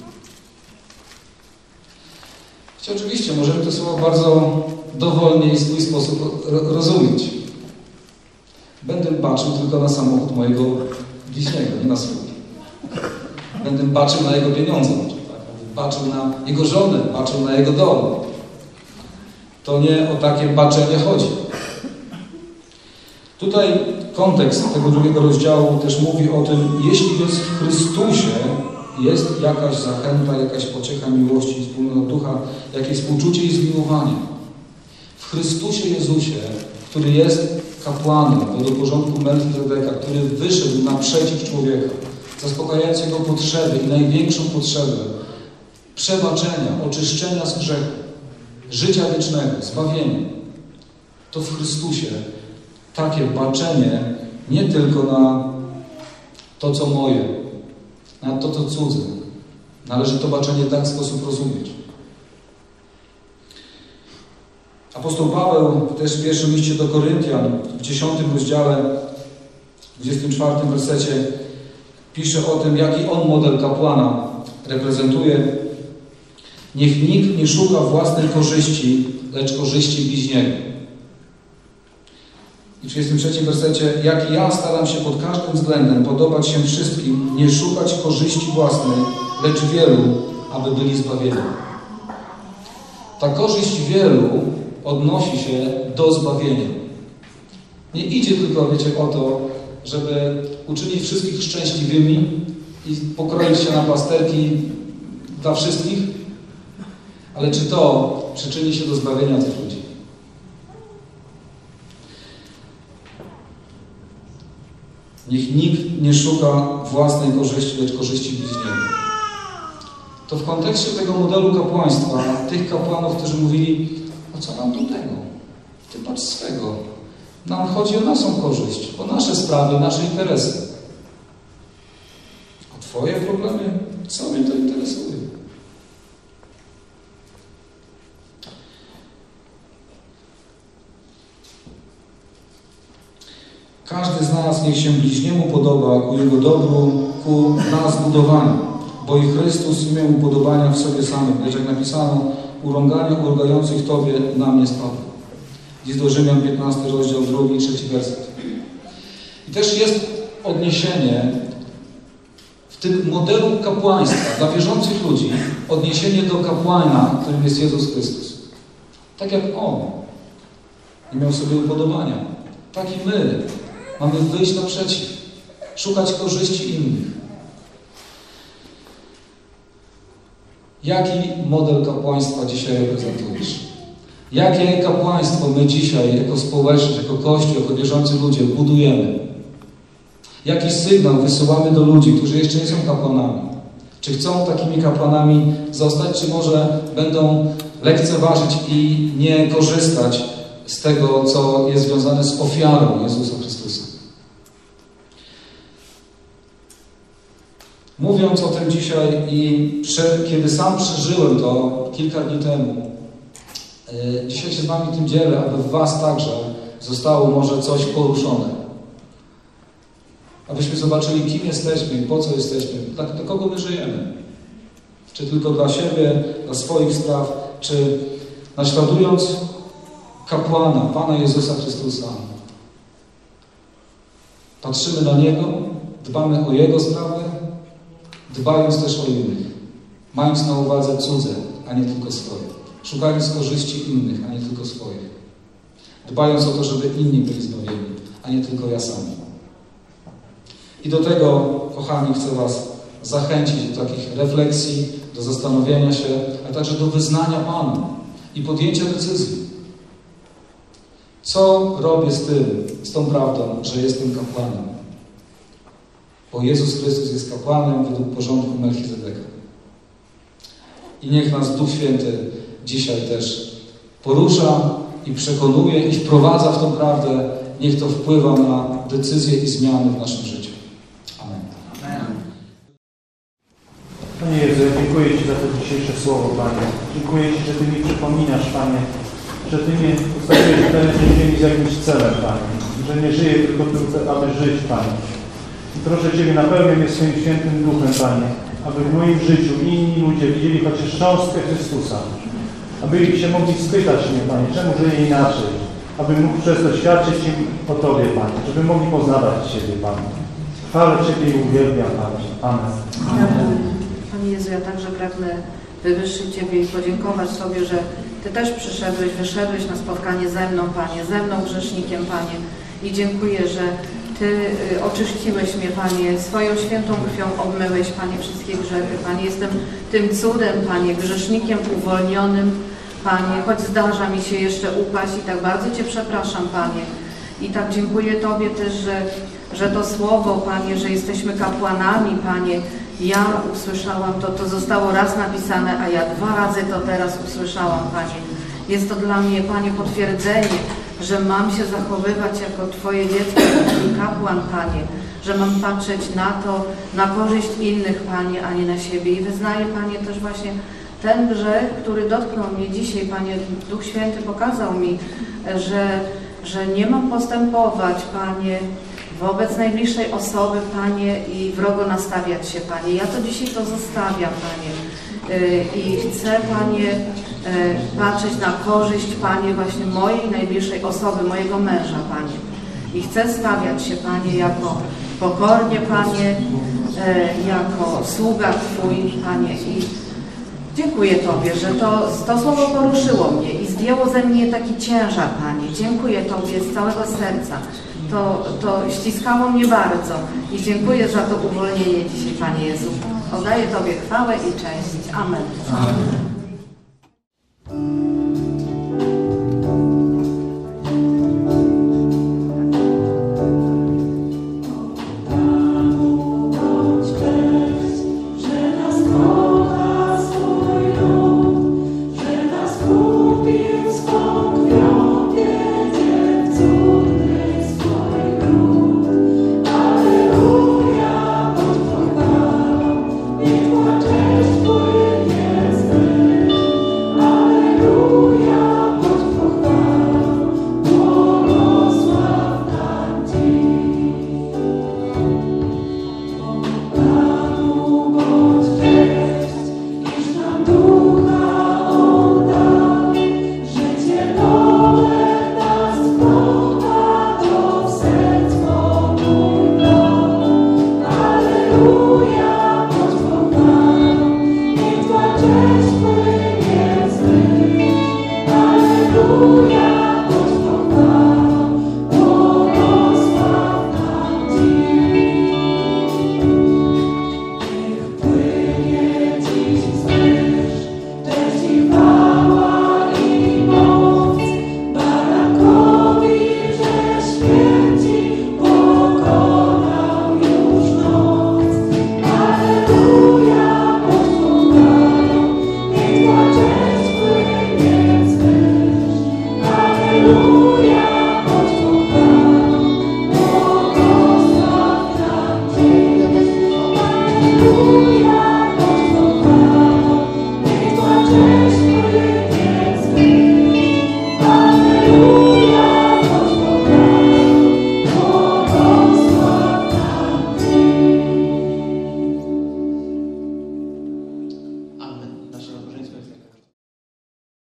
Wiecie, oczywiście możemy to słowo bardzo dowolnie i w swój sposób rozumieć. Będę baczył tylko na samochód mojego bliźniego, nie na swój. Będę baczył na jego pieniądze. Tak? baczył na jego żonę, baczył na jego dom. To nie o takie baczenie chodzi. Tutaj kontekst tego drugiego rozdziału też mówi o tym, jeśli więc w Chrystusie jest jakaś zachęta, jakaś pociecha miłości i wspólnota ducha, jakieś współczucie i zmiłowanie. W Chrystusie Jezusie, który jest kapłanem według porządku Melchizedeka, który wyszedł naprzeciw człowieka, zaspokajając jego potrzeby i największą potrzebę przebaczenia, oczyszczenia z grzechu, życia wiecznego, zbawienia, to w Chrystusie takie baczenie nie tylko na to, co moje, na to, co cudze. Należy to baczenie w ten sposób rozumieć. Apostoł Paweł też w pierwszym liście do Koryntian, w dziesiątym rozdziale, w dwudziestym czwartym wersecie pisze o tym, jaki on model kapłana reprezentuje. Niech nikt nie szuka własnej korzyści, lecz korzyści bliźniego. I w trzydziestym trzecim wersecie, jak ja staram się pod każdym względem podobać się wszystkim, nie szukać korzyści własnej, lecz wielu, aby byli zbawieni. Ta korzyść wielu odnosi się do zbawienia. Nie idzie tylko, wiecie, o to, żeby uczynić wszystkich szczęśliwymi i pokroić się na plasterki dla wszystkich, ale czy to przyczyni się do zbawienia tych ludzi? Niech nikt nie szuka własnej korzyści, lecz korzyści bliźniego. To w kontekście tego modelu kapłaństwa, tych kapłanów, którzy mówili, a co nam do tego? Ty patrz swego. Nam chodzi o naszą korzyść, o nasze sprawy, nasze interesy. A twoje problemy? Co mnie to interesuje? Każdy z nas niech się bliźniemu podoba ku jego dobru, ku nas budowaniu, bo i Chrystus w imię upodobania w sobie samym, lecz jak napisano, urągania urgających Tobie nam nie spadło. List do Rzymian, piętnasty rozdział, drugi i trzeci werset. I też jest odniesienie w tym modelu kapłaństwa dla wierzących ludzi, odniesienie do kapłana, którym jest Jezus Chrystus. Tak jak On nie miał sobie upodobania, tak i my mamy wyjść naprzeciw, szukać korzyści innych. Jaki model kapłaństwa dzisiaj reprezentujesz? Jakie kapłaństwo my dzisiaj jako społeczność, jako Kościół, jako wierzący ludzie budujemy? Jaki sygnał wysyłamy do ludzi, którzy jeszcze nie są kapłanami? Czy chcą takimi kapłanami zostać, czy może będą lekceważyć i nie korzystać z tego, co jest związane z ofiarą Jezusa Chrystusa? Mówiąc o tym dzisiaj i prze, kiedy sam przeżyłem to kilka dni temu, yy, dzisiaj się z Wami tym dzielę, aby w Was także zostało może coś poruszone. Abyśmy zobaczyli, kim jesteśmy i po co jesteśmy, dla, dla kogo my żyjemy. Czy tylko dla siebie, dla swoich spraw, czy naśladując kapłana, Pana Jezusa Chrystusa, patrzymy na Niego, dbamy o Jego sprawy, dbając też o innych, mając na uwadze cudze, a nie tylko swoje, szukając korzyści innych, a nie tylko swoich, dbając o to, żeby inni byli zbawieni, a nie tylko ja sam. I do tego, kochani, chcę Was zachęcić do takich refleksji, do zastanowienia się, a także do wyznania Panu i podjęcia decyzji. Co robię z tym, z tą prawdą, że jestem kapłanem? Bo Jezus Chrystus jest kapłanem według porządku Melchizedeka. I niech nas Duch Święty dzisiaj też porusza i przekonuje i wprowadza w tą prawdę. Niech to wpływa na decyzje i zmiany w naszym życiu. Amen. Amen. Panie Jezu, ja dziękuję Ci za to dzisiejsze słowo, Panie. Dziękuję Ci, że Ty mi przypominasz, Panie, że Ty mnie postawiłeś w tej ziemi z jakimś celem, Panie. Że nie żyję tylko tylko, aby żyć, Panie. I proszę Ciebie, napełniaj mnie swoim świętym duchem, Panie, aby w moim życiu inni ludzie widzieli chociaż cząstkę Chrystusa. Aby się mogli spytać mnie, Panie, czemu żyję inaczej. Aby mógł przez to świadczyć im o Tobie, Panie. Żeby mogli poznawać Ciebie, Panie. Chwalę Ciebie i uwielbiam, Panie. Amen. Panie Jezu, ja także pragnę wywyższyć Ciebie i podziękować Tobie, że Ty też przyszedłeś, wyszedłeś na spotkanie ze mną, Panie, ze mną grzesznikiem, Panie. I dziękuję, że Ty y, oczyściłeś mnie, Panie, swoją świętą krwią obmyłeś, Panie, wszystkie grzechy, Panie. Jestem tym cudem, Panie, grzesznikiem uwolnionym, Panie, choć zdarza mi się jeszcze upaść i tak bardzo Cię przepraszam, Panie. I tak dziękuję Tobie też, że, że to słowo, Panie, że jesteśmy kapłanami, Panie, ja usłyszałam to, to zostało raz napisane, a ja dwa razy to teraz usłyszałam, Panie. Jest to dla mnie, Panie, potwierdzenie, że mam się zachowywać jako Twoje dziecko, Twój kapłan, Panie, że mam patrzeć na to, na korzyść innych, Panie, a nie na siebie. I wyznaję, Panie, też właśnie ten grzech, który dotknął mnie dzisiaj, Panie, Duch Święty pokazał mi, że, że nie mam postępować, Panie, wobec najbliższej osoby, Panie, i wrogo nastawiać się, Panie. Ja to dzisiaj to zostawiam, Panie. I chcę, Panie, patrzeć na korzyść, Panie, właśnie mojej najbliższej osoby, mojego męża, Panie. I chcę stawiać się, Panie, jako pokornie, Panie, jako sługa Twój, Panie. I dziękuję Tobie, że to, to słowo poruszyło mnie i zdjęło ze mnie taki ciężar, Panie. Dziękuję Tobie z całego serca. To, to ściskało mnie bardzo i dziękuję za to uwolnienie dzisiaj, Panie Jezu. Oddaję Tobie chwałę i cześć. Amen. Amen. Hallelujah.